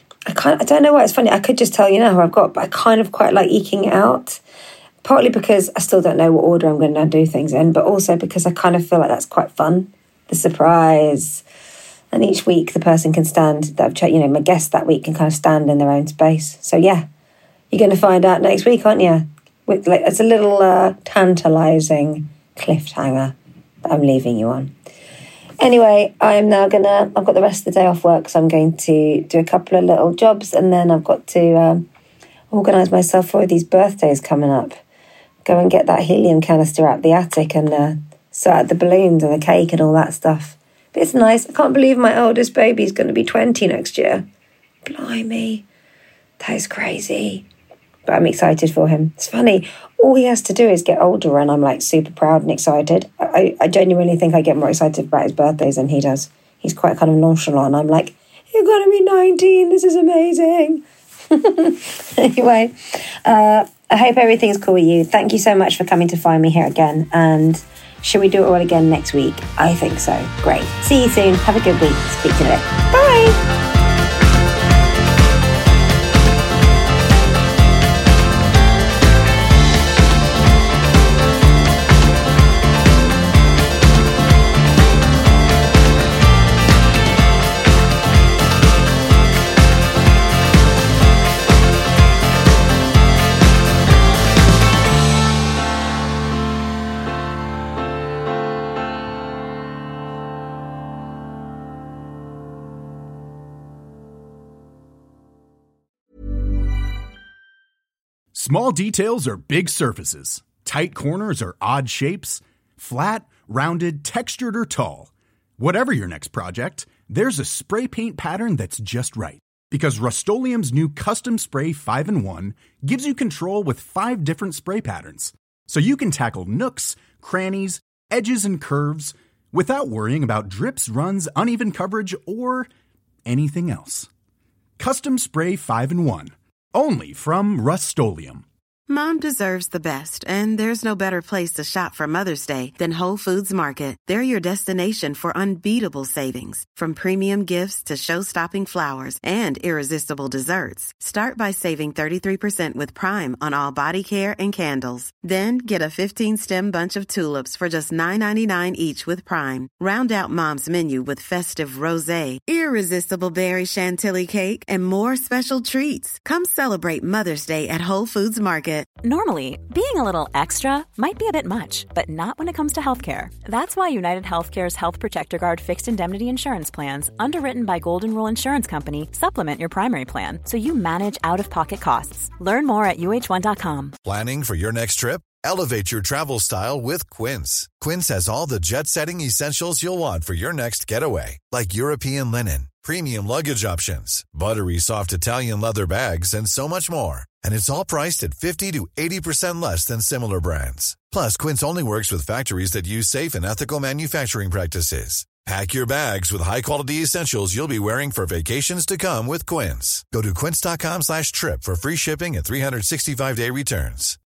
I don't know why it's funny. I could just tell you now who I've got, but I kind of quite like eking it out. Partly because I still don't know what order I'm going to do things in, but also because I kind of feel like that's quite fun. The surprise. And each week the person can stand, my guest that week can kind of stand in their own space. So you're going to find out next week, aren't you? It's a little tantalising cliffhanger that I'm leaving you on. Anyway, I've got the rest of the day off work, so I'm going to do a couple of little jobs, and then I've got to organise myself for these birthdays coming up. Go and get that helium canister out the attic and sort out the balloons and the cake and all that stuff. But it's nice. I can't believe my oldest baby's going to be 20 next year. Blimey. That is crazy. But I'm excited for him. It's funny. All he has to do is get older and I'm super proud and excited. I genuinely think I get more excited about his birthdays than he does. He's quite kind of nonchalant. I'm like, you're going to be 19. This is amazing. Anyway, I hope everything's cool with you. Thank you so much for coming to find me here again. And should we do it all again next week? I think so. Great. See you soon. Have a good week. Speak to you later. Bye. Small details are big surfaces. Tight corners are odd shapes. Flat, rounded, textured, or tall. Whatever your next project, there's a spray paint pattern that's just right. Because Rust-Oleum's new Custom Spray 5-in-1 gives you control with 5 different spray patterns. So you can tackle nooks, crannies, edges, and curves without worrying about drips, runs, uneven coverage, or anything else. Custom Spray 5-in-1. Only from Rust-Oleum. Mom deserves the best, and there's no better place to shop for Mother's Day than Whole Foods Market. They're your destination for unbeatable savings, from premium gifts to show-stopping flowers and irresistible desserts. Start by saving 33% with Prime on all body care and candles. Then get a 15-stem bunch of tulips for just $9.99 each with Prime. Round out Mom's menu with festive rosé, irresistible berry chantilly cake, and more special treats. Come celebrate Mother's Day at Whole Foods Market. Normally, being a little extra might be a bit much, but not when it comes to healthcare. That's why United Healthcare's Health Protector Guard fixed indemnity insurance plans, underwritten by Golden Rule Insurance Company, supplement your primary plan so you manage out-of-pocket costs. Learn more at uh1.com. Planning for your next trip? Elevate your travel style with Quince. Quince has all the jet-setting essentials you'll want for your next getaway, like European linen, premium luggage options, buttery soft Italian leather bags, and so much more. And it's all priced at 50 to 80% less than similar brands. Plus, Quince only works with factories that use safe and ethical manufacturing practices. Pack your bags with high-quality essentials you'll be wearing for vacations to come with Quince. Go to quince.com/trip for free shipping and 365-day returns.